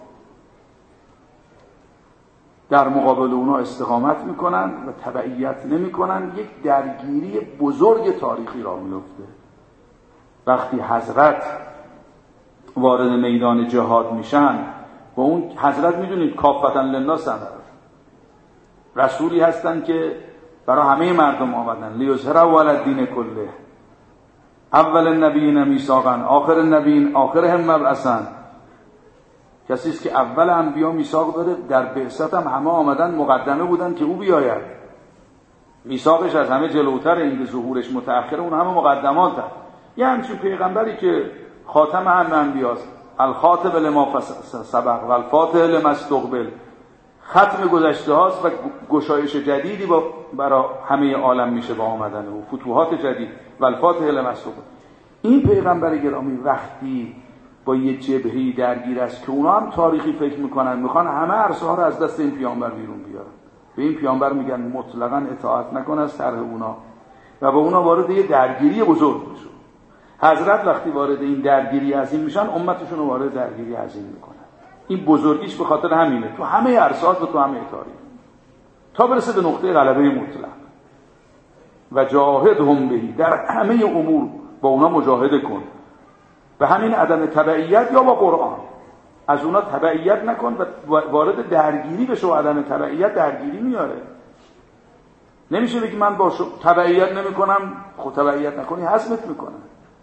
در مقابل اونا استقامت میکنن و تبعیت نمیکنن. یک درگیری بزرگ تاریخی را میفته. وقتی حضرت وارد میدان جهاد میشن و اون حضرت میدونید کافتا للناس رسولی هستن که برای همه مردم آمدن، لیظهره علی الدین کله، اول النبیین میثاقا آخر النبیین آخرهم مبعثا. کسی است که اول انبیا میثاق داره، در بعثت هم همه آمدن مقدمه بودن که او بیاید. میثاقش از همه جلوتر، این ظهورش متأخره، اون همه مقدمات هست. یه همچین پیغمبری که خاتم همه انبیاست، الخاتم لما سبق و الفاتح لما استقبل، ختم گذشته هاست و گشایش جدیدی برای همه عالم میشه با آمدن او، فتوحات جدید و الفاتح لما استقبل. این پیغمبر گرامی وقتی با یه جبهه‌ای درگیر است که اونا هم تاریخی فکر میکنن، میخوان همه عرصه ها رو از دست این پیامبر بیرون بیارن، به این پیامبر میگن مطلقاً اطاعت نکن از طرح اونا و با اونا وارد یه درگیری بزرگ بشو. حضرت وقتی وارد این درگیری عظیم میشن، امتشون رو وارد درگیری عظیم میکنن. این بزرگیش به خاطر همینه، تو همه عرصات و تو همه تاریخ. تا برسه به نقطه غلبه مطلق. و جاهدهم بهی، در همه امور با اونا مجاهده کن، به همین عدم تبعیت یا با قرآن. از اونا تبعیت نکن و وارد درگیری بشو. عدم تبعیت درگیری میاره. نمیشه بگی من با تبعیت نمی کنم، خود تبعیت نکنی حذفت میکنم.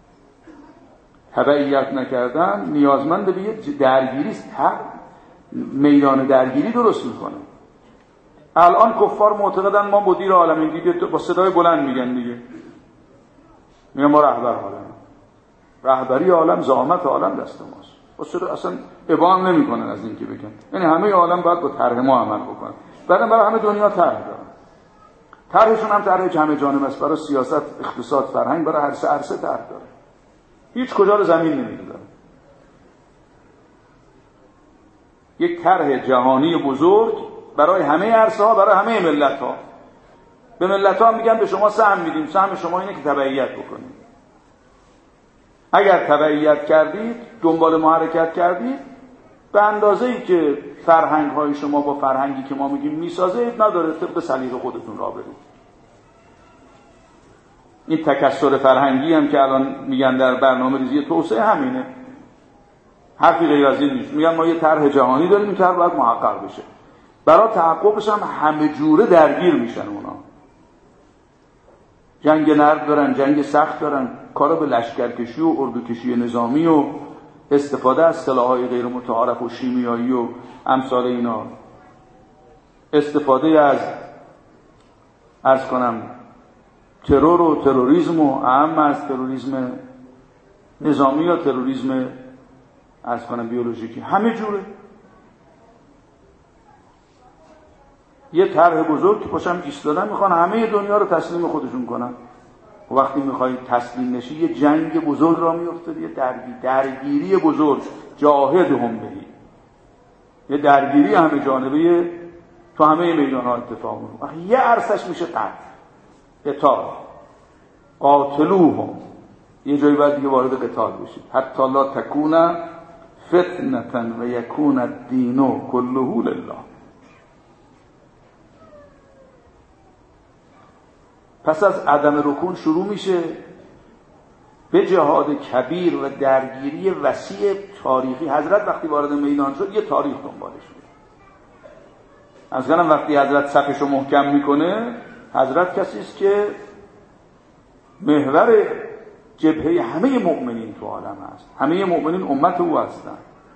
تبعیت نکردن نیازمند به یه درگیری است، میدان درگیری درست میکنه. الان کفار معتقدن ما مدیر عالمین، دیگه با صدای بلند میگن دیگه، میگن ما رهبر عالم، رهبری عالم، زعامت عالم دست ماست. با صدا اصلا ابهام نمیکنن از این که بگن یعنی همه عالم باید با طرح ما عمل بکنن. بعدم برای همه دنیا طرح دارن. طرحشون هم طرح جمع جانب است، برای سیاست، اقتصاد، فرهنگ، برای هر سه عرصه طرح داره. هیچ کجا رو زمین نمیذاره. یک طرح جهانی بزرگ برای همه عرصه ها، برای همه ملت ها. به ملت ها میگن به شما سهم میدیم، سهم شما اینه که تبعیت بکنید. اگر تبعیت کردید، دنبال ما حرکت کردید، به اندازه‌ای که فرهنگ های شما با فرهنگی که ما میگیم میسازه، نداره طبق سلیقه خودتون راه برید. این تکثر فرهنگی هم که الان میگن در برنامه‌ریزی توسعه همینه. حرفی غیر از این نیست. میگن ما یه طرح جهانی داریم، این طرح باید محقق بشه. برای تحققش هم همه جوره درگیر میشن اونا. جنگ نرد دارن، جنگ سخت دارن، کارا به لشکرکشی و اردوکشی نظامی و استفاده از سلاح‌های غیر متعارف و شیمیایی و امثال اینا، استفاده از عرض کنم ترور و تروریسم و اهم از تروریسم نظامی یا تروریسم عرض کنم بیولوژیکی، همه جوره. یه طرح بزرگ که پاشم ایستادن میخوان همه دنیا رو تسلیم خودشون کنن. و وقتی میخوای تسلیم نشی یه جنگ بزرگ را میفته، یه درگیری بزرگ، جاهدهم بهی، یه درگیری همه جانبه تو همه میدان‌ها اتفاق میفته. یه عرصش میشه قتال، قاتلوهم، یه جایی باید دیگه وارد قتال بشید. حتی لا تکون فتنة و یکون الدین کله لله. پس از عدم رکون شروع میشه به جهاد کبیر و درگیری وسیع تاریخی. حضرت وقتی وارد میدان شد یه تاریخ دنبالش بود. از کنم وقتی حضرت صفشو محکم میکنه، حضرت کسی است که محور جبهه همه مؤمنین تو عالم هست. همه مؤمنین امت او هستن.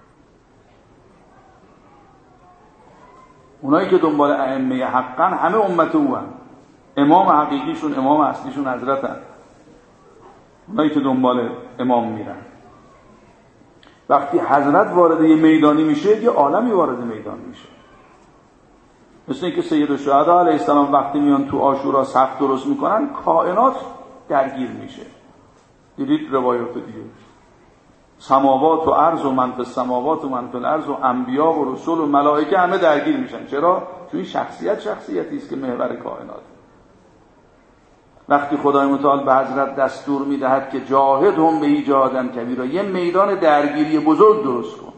اونایی که دنبال ائمه حقن همه امت او هستن. امام حقیقیشون، امام اصلیشون حضرتن. اونایی که دنبال امام میرن. وقتی حضرت وارد یه میدانی میشه، یه عالمی وارد میدان میشه. مثل اینکه سید الشهدا علیه السلام وقتی میان تو عاشورا صف درست میکنن، کائنات درگیر میشه. دیدید روایات دیگه، سماوات و ارض و من فی السماوات و من فی الارض و انبیا و رسول و ملائکه همه درگیر میشن. چرا؟ چون این شخصیتی است که محور کائنات. وقتی خدای متعال به حضرت دستور میدهد که جاهدهم به جهادا کبیرا، یه میدان درگیری بزرگ درست کن،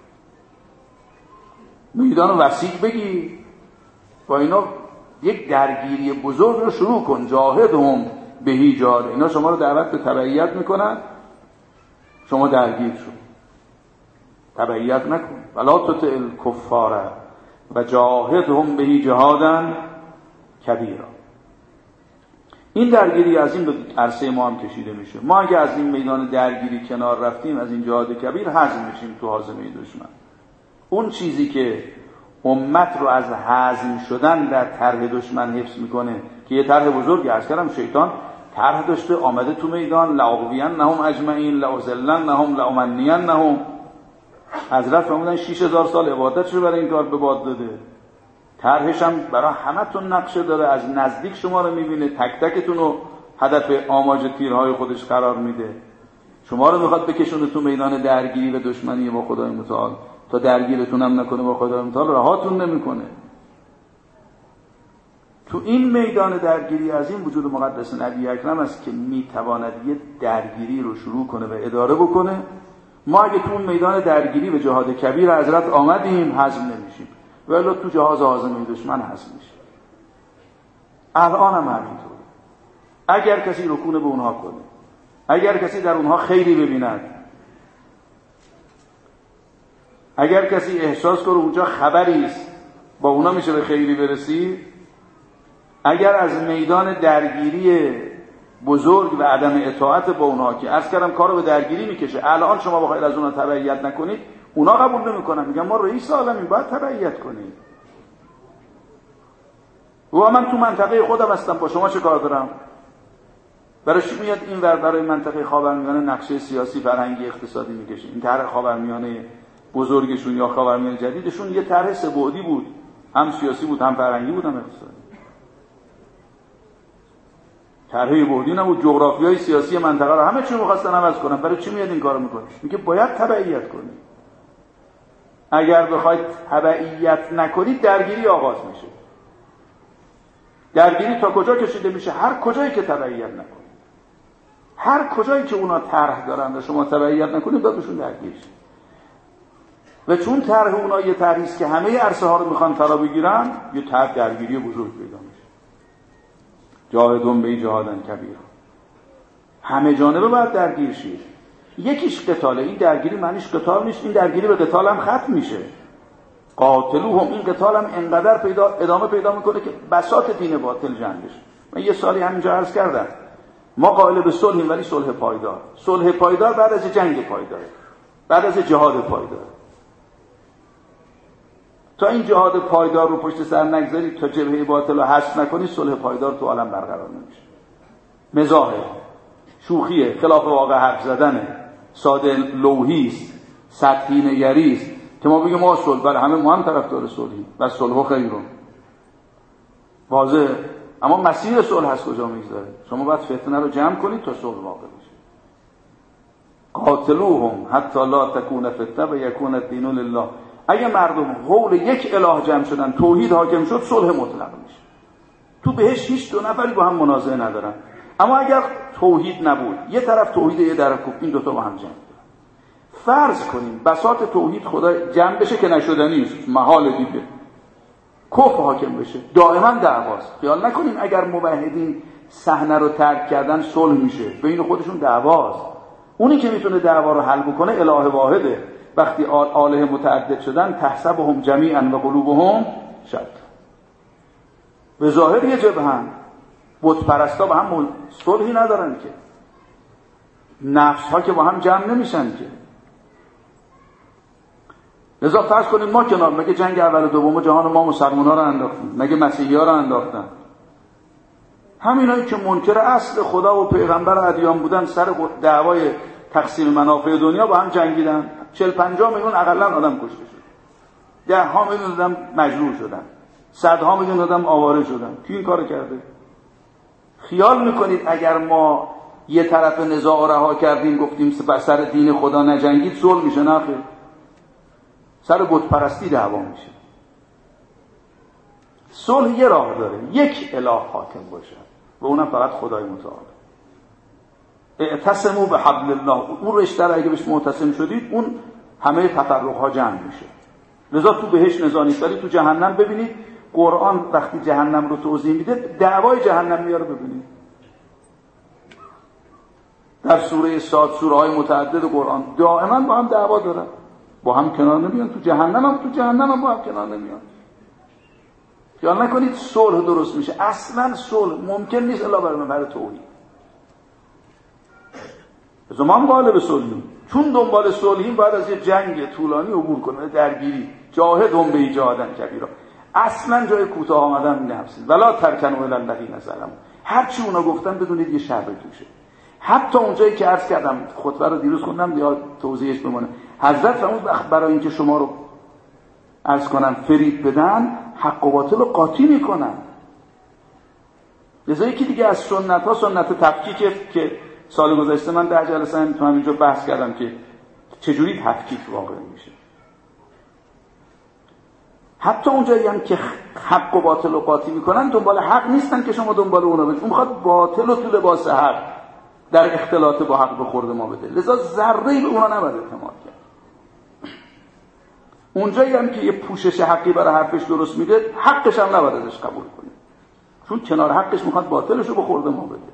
میدان وسیع بگی، با اینا یک درگیری بزرگ رو شروع کن. جاهدهم به جهاد، اینا شما رو دعوت به تبعیت میکنن، شما درگیر شو، تبعیت نکن. ولا تطع الکفار و جاهدهم به جهادا کبیرا. این درگیری از این به عرصه ما هم کشیده میشه. ما اگه از این میدان درگیری کنار رفتیم، از این جهاد کبیر هضم میشیم تو هاضمه دشمن. اون چیزی که امت رو از هضم شدن در طرح دشمن حفظ میکنه، که یه طرح بزرگی عرض کردم، شیطان طرح داشته، آمده تو میدان، لاغوینهم اجمعین، لاذلنهم، لامنینهم. حضرت فرمودن 6000 سال عبادتش رو برای این کار به باد داده. طرحش هم برای همتون نقشه داره، از نزدیک شما رو میبینه، تک تکتون رو هدف آماج تیرهای خودش قرار میده. شما رو میخواد بکشونه تو میدان درگیری و دشمنی با خدای متعال. تا درگیرتون هم نکنه با خدای متعال، رهاتون نمیکنه. تو این میدان درگیری از این وجود مقدس نبی اکرم است که میتواند یه درگیری رو شروع کنه و اداره بکنه. ما اگه تو اون میدان درگیری به جهاد کبیر حضرت آمدیم، هضم نمیشیم، ولی تو جهاز هاضمه دشمن هضم میشه. الان هم همینطور. اگر کسی رکون به اونها کنه، اگر کسی در اونها خیری ببیند، اگر کسی احساس کنه اونجا خبری است با اونا میشه به خیری برسید، اگر از میدان درگیری بزرگ و عدم اطاعت با اونها که عرض کردم کارو به درگیری میکشه، الان شما بخواید از اونها تبعیت نکنید، اونا قبول نمیکنن، میگن ما رئیس عالمیم باید تبعیت کنید. و من تو منطقه خودم هستم، با شما چه کار دارم؟ برای چی میاد این ور برای منطقه خاورمیانه نقشه سیاسی، فرهنگی، اقتصادی میکشه؟ این طرح خاورمیانه بزرگشون یا خاورمیانه جدیدشون یه طرح سه بعدی بود، هم سیاسی بود، هم فرهنگی بود، هم اقتصادی. طرح بعدی نبود. جغرافیای سیاسی منطقه رو همه چی رو می‌خواستن عوض کنن. برای چی میاد این کارو میکنه؟ میگه باید تبعیت کنید. اگر بخواید تبعیت نکنید درگیری آغاز میشه. درگیری تا کجا کشیده میشه؟ هر کجایی که تبعیت نکنید، هر کجایی که اونا طرح دارن و شما تبعیت نکنید بهشون درگیر شید. و چون طرح اونا یه طرحی است که همه عرصه ها رو میخوان فرا بگیرن، یه طرح درگیری بزرگ پیدا میشه. جاهدون به جهادن کبیر، همه جانبه باید درگیر شید. یکیش قتاله، این درگیری معنیش قتال نیست، این درگیری به قتال هم ختم میشه. قاتلوهم، این قتال هم انقدر ادامه پیدا میکنه که بساط دین باطل جمع بشه. من یه سالی همینجا عرض کردم، ما قائل به صلحیم ولی صلح پایدار. صلح پایدار بعد از جنگ پایدار، بعد از جهاد پایدار. تا این جهاد پایدار رو پشت سر نگذارید، تا جبهه باطل رو حذف نکنید، صلح پایدار تو عالم برقرار نمیشه. مزاحه، شوخیه، خلاف واقع حرف زدنه، ساده لوحی است، سطحی نگری است که ما بگیم ما صلح، برای همه ما هم طرفدار صلحیم و صلح خیرون واضح. اما مسیر صلح از کجا میگذاره؟ شما باید فتنه رو جمع کنید تا صلح واقع بشه. قاتلوهم حتی لا تکون فتنه و یکون الدین لله. اگه مردم حول یک اله جمع شدن، توحید حاکم شد، صلح مطلق میشه. تو بهش هیچ دو نفری با هم منازعه ندارن. اما اگر توحید نبود، یه طرف توحید، یه طرف کفر، این دوتا با هم جمع. فرض کنیم بساط توحید خدا جمع بشه که نشدنی است، محال دیگه. کفر حاکم بشه، دائما دعواست. خیال نکنیم اگر موحدین صحنه رو ترک کردن صلح میشه، بین خودشون دعواست. اونی که میتونه دعوا رو حل بکنه اله واحده. وقتی آله متعدد شدن، تحسبهم جمیعا و قلوبهم شتى. به ظاهر یه جبهن، بت پرستا با هم صلحی ندارن که، نفس ها که با هم جمع نمیشن که. لذا فرض کنیم ما کنار، مگه جنگ اول و دوم جهان ما مسلمان‌ها رو انداختن؟ مگه مسیحی‌ها رو انداختن؟ همینایی که منکر اصل خدا و پیغمبر و ادیان بودن، سر دعوای تقسیم منافع دنیا با هم جنگیدن. 40-50 میلیون اقلا آدم کشته شد، 10 میلیون آدم مجروح شدن، 100 میلیون آدم آواره شدن. کی این کارو کرده؟ خیال میکنید اگر ما یه طرف نزاع رها کردیم، گفتیم سر دین خدا نجنگید، صلح میشه؟ نه خیر، سر بت پرستی دعوا میشه. صلح یه راه داره، یک اله حاکم باشه و اونم فقط خدای متعال. اعتصموا بحبل الله، اون رشته را اگه بهش معتصم شدید، اون همه تفرق ها جمع میشه. لذا تو بهش نزاع نیست، ولی تو جهنم ببینید قرآن وقتی جهنم رو توضیح میده، دعوای جهنم میاره. ببینید در سوره صاد، سوره های متعدد قرآن دائما با هم دعوا دارن، با هم کنار نمیان. تو جهنم هم با هم کنار نمیان. خیال نکنید صلح درست میشه. اصلا صلح ممکن نیست الا برای توحید. از ما هم قالب صلحیم، چون دنبال صلحیم باید از یه جنگ طولانی عبور کنیم، درگیری. جاهدهم به جهادن کبیرا، اصلا جای کوتاه آمدن نمی‌پسند. ولا ترکنوا الی الذین ظلموا، هر چی اونا گفتن بدونید یه شر توشه. حتی اونجایی که عرض کردم، خطبه رو دیروز خوندم یا توضیحش بمونه، حضرت فرمود برای اینکه شما رو عرض کنن فریب بدن، حق و باطل رو قاطی میکنن. لذا یکی دیگه از سنت ها، سنت تفکیک که سال گذشته من 10 جلسه تو همینجا بحث کردم که چجوری تفکیک واقع میشه. حتی اونجایی هم که حق و باطل رو قاطی میکنن، دنبال حق نیستن که شما دنبال اونا بشید. اون میخواد باطل رو تو لباس حق در اختلاط با حق بخورده ما بده. لذا ذره‌ای به اونا نباید اعتماد کرد. اونجایی هم که یه پوشش حقی برای حرفش درست میده، حقش هم نباید ازش قبول کنید. چون کنار حقش میخواد باطلش رو بخورده ما بده.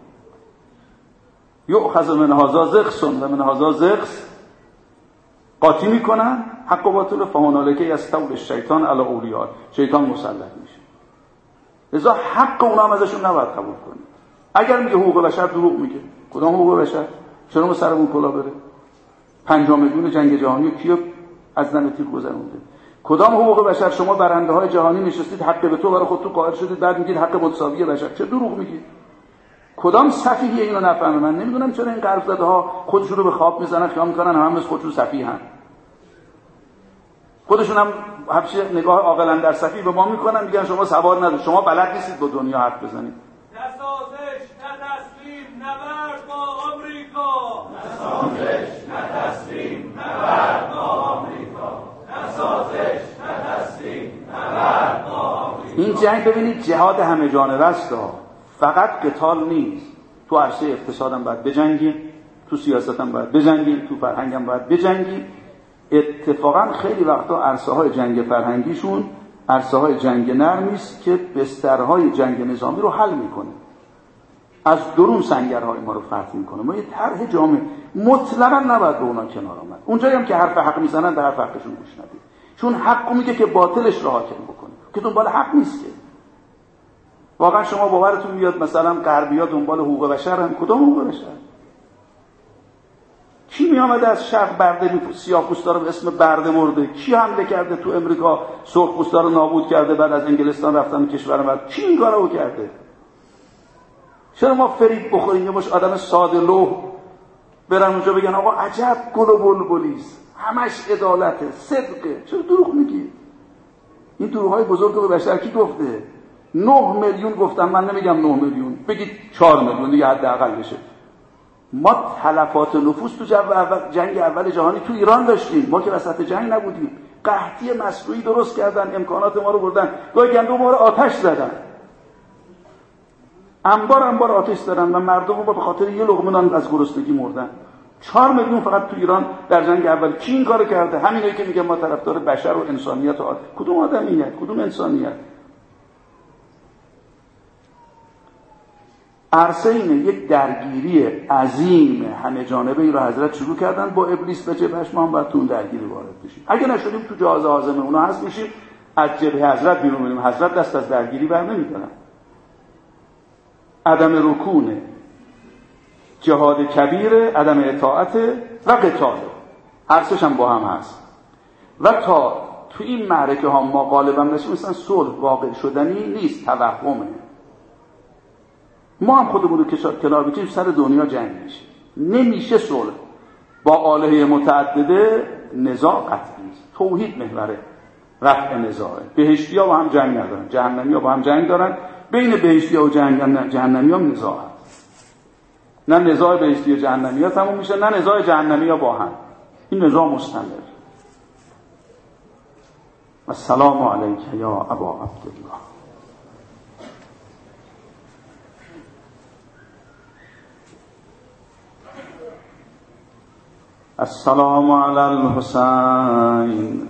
یؤخذ من هذا زخس و من هذا زخس، قاطی میکنن حق و باطل. فهنالک یستولی الشیطان علی اولیاء، شیطان مسلط میشه. لذا حق اونا هم ازشون نباید قبول کنید. اگر میگه حقوق بشر، دروغ میگه. کدام حقوق بشر؟ چرا ما سرمون کلا بره؟ 5 میلیون جنگ جهانی کیو از نم تیر گذرونده؟ کدام حقوق بشر؟ شما برنده های جهانی نشستید، حق به تو برای خودتون قائل شدید، بعد میگید حق متساوی بشر. چه دروغ میگید؟ کدام سفیهی اینو نفهمه؟ من نمیدونم چرا این غرب زده ها خودشون رو به خواب میزنن، خیال میکنن همه مثل خودشون سفیهن. خودشون هم همیشه نگاه عاقلانه در سفیه به ما میکنن، میگن شما سواد ندارید، شما بلد نیستید با دنیا حرف بزنید. نسازش نه تسلیم، نبرد با آمریکا. نسازش نه تسلیم، نبرد با آمریکا. نسازش نه تسلیم، نبرد با آمریکا. این جنگ ببینید جهاد همه جانبه است، فقط قتال نیست. تو عرصه اقتصادم باید بجنگیم، تو سیاستم باید بجنگیم، تو فرهنگم باید بجنگیم. اتفاقا خیلی وقتا عرصه های جنگ فرهنگیشون عرصه های جنگ نرمی است که بسترهای جنگ نظامی رو حل میکنه، از درون سنگرهای ما رو فتح میکنه. ما یه طرح جامع مطلقا نباید به اونا کنار آمد. اونجایی هم که حرف حق میزنن به حرف حقشون گوش ندید، چون حقو میگه که باطلش رو حاکم بکنه، که دنبال حق نیست. که واقعا شما باورتون میاد مثلا غربی‌ها دنبال حقوق بشرن؟ کدام حقوق بشر؟ کی می آمده از شرق برده سیاه‌پوستا رو به اسم برده مرده؟ کی حمله کرده تو امریکا سرخپوستا رو نابود کرده، بعد از انگلستان رفتن کشور بعد؟ کی این کارو کرده؟ چرا ما فریب بخوریم یه مش آدم ساده لوح برن اونجا بگن آقا عجب گل و بلبلیست، همش عدالته، صدقه؟ چرا دروغ میگی؟ این دروغ‌های بزرگ رو به بشر کی گفته؟ 9 میلیون گفتم، من نمیگم 9 میلیون، بگید 4 میلیون دیگه حداقل بشه. ما تلفات نفوس تو جنگ اول جهانی تو ایران داشتیم، ما که وسط جنگ نبودیم. قحطی مصنوعی درست کردن، امکانات ما رو بردن، گاهی گندم ما رو آتش زدن، انبار آتش زدن و مردم رو به خاطر یه لقمه نان از گرسنگی مردن. 4 میلیون فقط تو ایران در جنگ اول. کی این کارو کرده؟ همینایی که میگن ما طرفدار بشر و انسانیت و کدوم آدمیت؟ کدوم انسانیت؟ عرصه اینه یک درگیری عظیم همه جانبه ای رو حضرت شروع کردن با ابلیس به جبهش. ما هم باید تو اون درگیری وارد بشیم. اگه نشدیم تو جهاز هاضمه اونا هست میشیم، از جبهه حضرت بیرون میریم. حضرت دست از درگیری بر نمیدارن. عدم رکونه، جهاد کبیر، عدم اطاعت و قتال، هر سه‌ش هم با هم هست. و تا تو این معرکه ها ما غالب هم نشیم، مثلا صلح واقع شدنی نیست، توهمه. ما هم خودمون رو کنار بکشیم، سر دنیا جنگ میشه، نمیشه صلح. با آلهه متعدده نزاع قطعی است. توحید محور رفع نزاعه. بهشتی‌ها با هم جنگ ندارن، جهنمی‌ها با هم جنگ دارن. بین بهشتی‌ها و جهنمی‌ها نزاع هست. نه نزاع بهشتی و جهنمی‌ها تموم میشه، نه نزاع جهنمی‌ها با هم. این نزاع مستمر. السلام علیک یا ابا عبدالله. السلام علی الحسین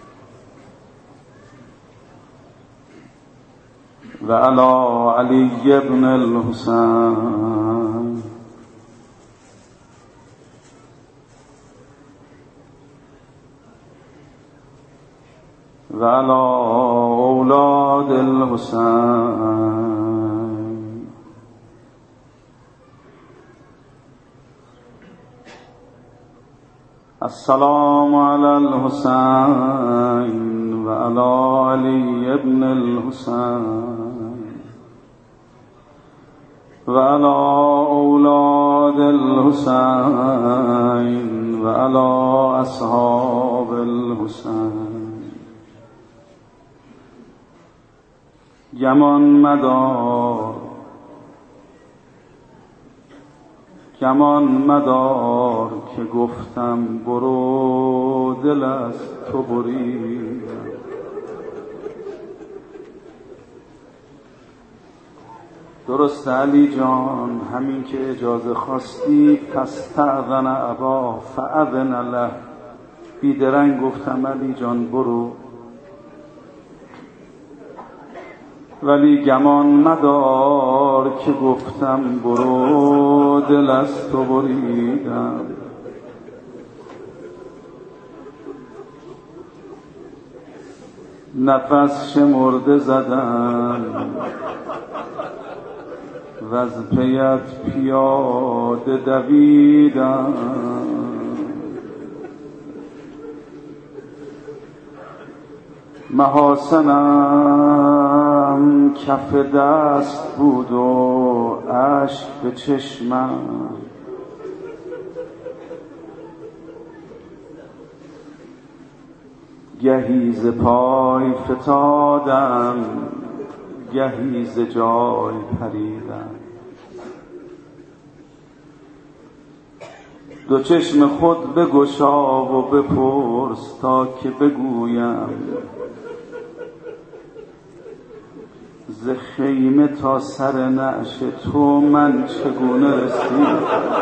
و علی علی ابن الحسین و علی اولاد الحسین. السلام علی الحسین و علی علی ابن الحسین و علی اولاد الحسین و علی اصحاب الحسین. گمان مدار که گفتم برو دل از تو بریدم. درست علی جان، همین که اجازه خواستی فاستأذن ابا فأذن له. بیدرنگ گفتم علی جان برو، ولی گمان مدار که گفتم برو دل از تو بریدم. نفس شمرده زدم و از پیت پیاده دویدم. محاسنم کف دست بود و اشک به چشمم. گهی ز پای فتادم گهی ز جای پریدم. دو چشم خود بگشا و بپرس تا که بگویم ز خیمه تا سر نعش تو من چگونه رسیدم.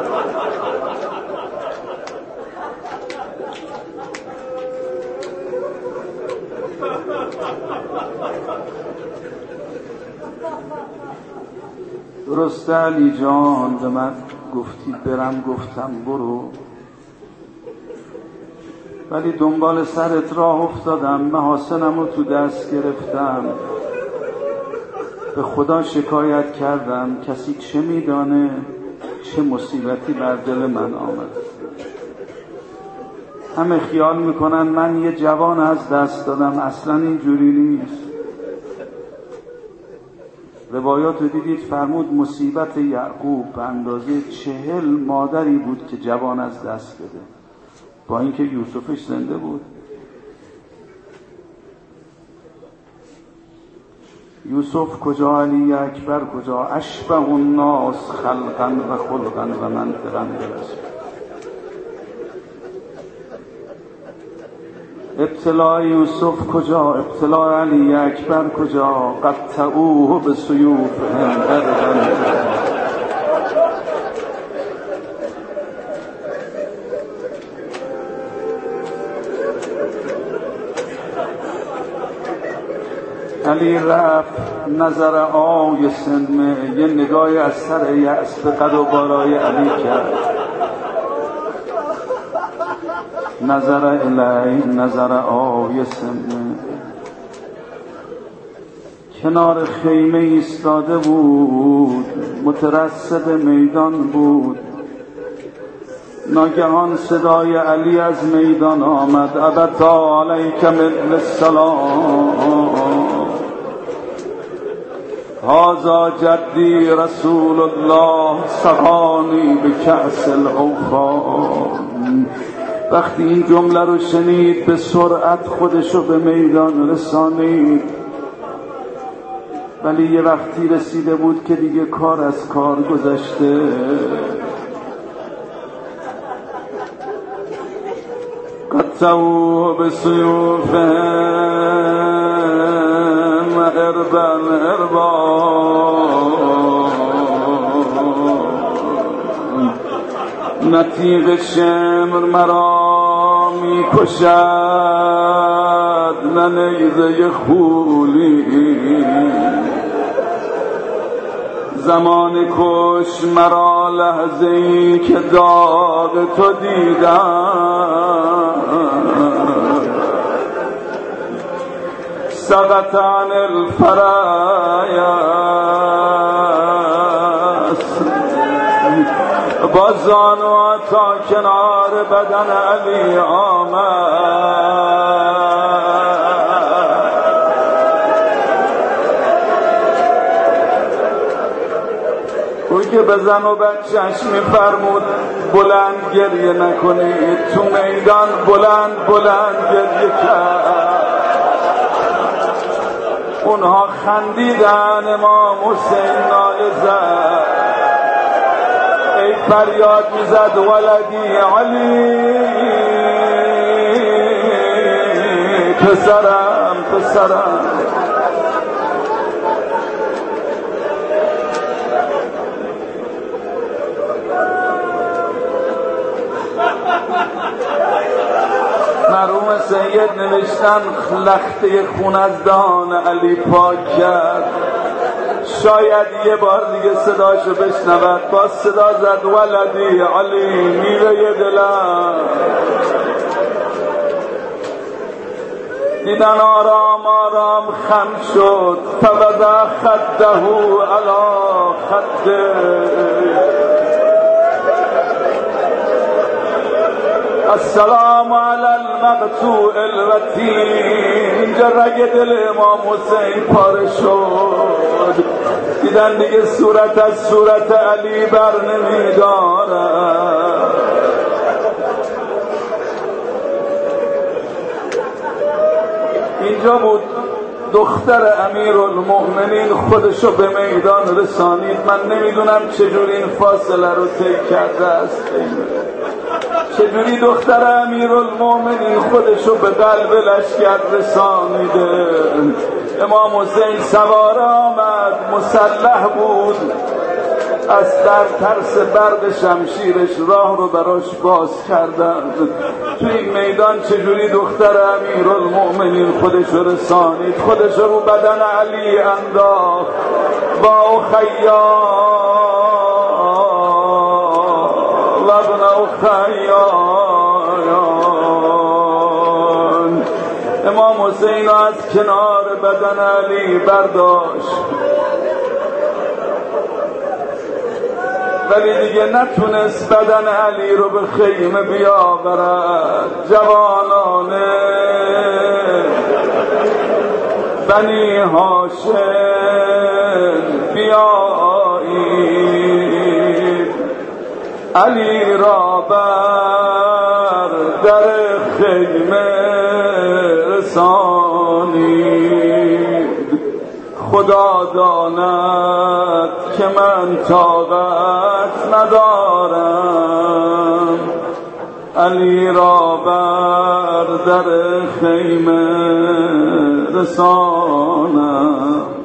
درسته علی جان به من گفتی برم، گفتم برو، ولی دنبال سرت راه افتادم، محاسنم رو تو دست گرفتم، به خدا شکایت کردم. کسی چه میدانه چه مصیبتی بر دل من آمد. همه خیال میکنن من یه جوان از دست دادم، اصلا اینجوری نیست. روایات رو دیدید، فرمود مصیبت یعقوب به اندازه 40 مادری بود که جوان از دست بده، با اینکه یوسفش زنده بود. یوسف کجا، علی اکبر کجا، اشبه الناس خلقا و خلقا و منطقا برسید. ابتلاء یوسف کجا، ابتلاء علی اکبر کجا، قطعوه به سیوفهم قربا. علی رفت نظر آی سنمه، یه نگاهی از سر یأس به قد و بالای علی کرد. نظر الی نظر آی سنمه، کنار خیمه ایستاده بود، مترصد میدان بود. ناگهان صدای علی از میدان آمد، ابتا علیک مثل السلام، هذا جدی رسول الله سقانی بکأس العوفان. وقتی این جمله رو شنید به سرعت خودشو به میدان رسانید، ولی یه وقتی رسیده بود که دیگه کار از کار گذشته. قطعوا بسیوفهم اربا اربا، نتیغ شمر مرا می کشد نه نیزه خولی، زمان کش مرا لحظه ای که داغ تو دیدم. سقط عن الفرایس، با زانو تا کنار بدن علی آمد. او که به زن و بچه‌اش می‌فرمود بلند گریه نکنید، تو میدان بلند بلند گریه کرد. اونها خندیدن، امام حسین ناله زد، ای فریاد میزد ولدی علی، پسرم پسرم. مرحوم سید نوشتن لخته خون از دهان علی پاک کرد. شاید یه بار دیگه صداشو بشنود. باز صدا زد ولدی علی میوه دلم. دیدن آرام آرام خم شد فوضع خده علی خده. السلام علی المقطوع الوتین. اینجا رگ دل امام حسین پاره شد. دیدن دیگه صورت از صورت علی بر نمیدارد. اینجا بود دختر امیرالمؤمنین خودشو به میدان رسانید. من نمیدونم چجوری این فاصله رو طی کرده است، چجوری دختر امیرالمؤمنین خودشو به قلب لشکر رسانیده. امام حسین سوار آمد، مسلح بود، از در ترس برق شمشیرش راه رو براش باز کردند. تو این میدان چجوری دختر امیرالمؤمنین خودش رو رسانید، خودش رو بدن علی انداخت. با خیال لبن خیال. امام حسین از کنار بدن علی برداشت، ولی دیگه نتونست بدن علی رو به خیمه بیاورد. جوانان بنی هاشم بیایید، علی را بر در خیمه رسانید. خدا داند که من طاقت ندارم، علی را بر در خیمه رسانم.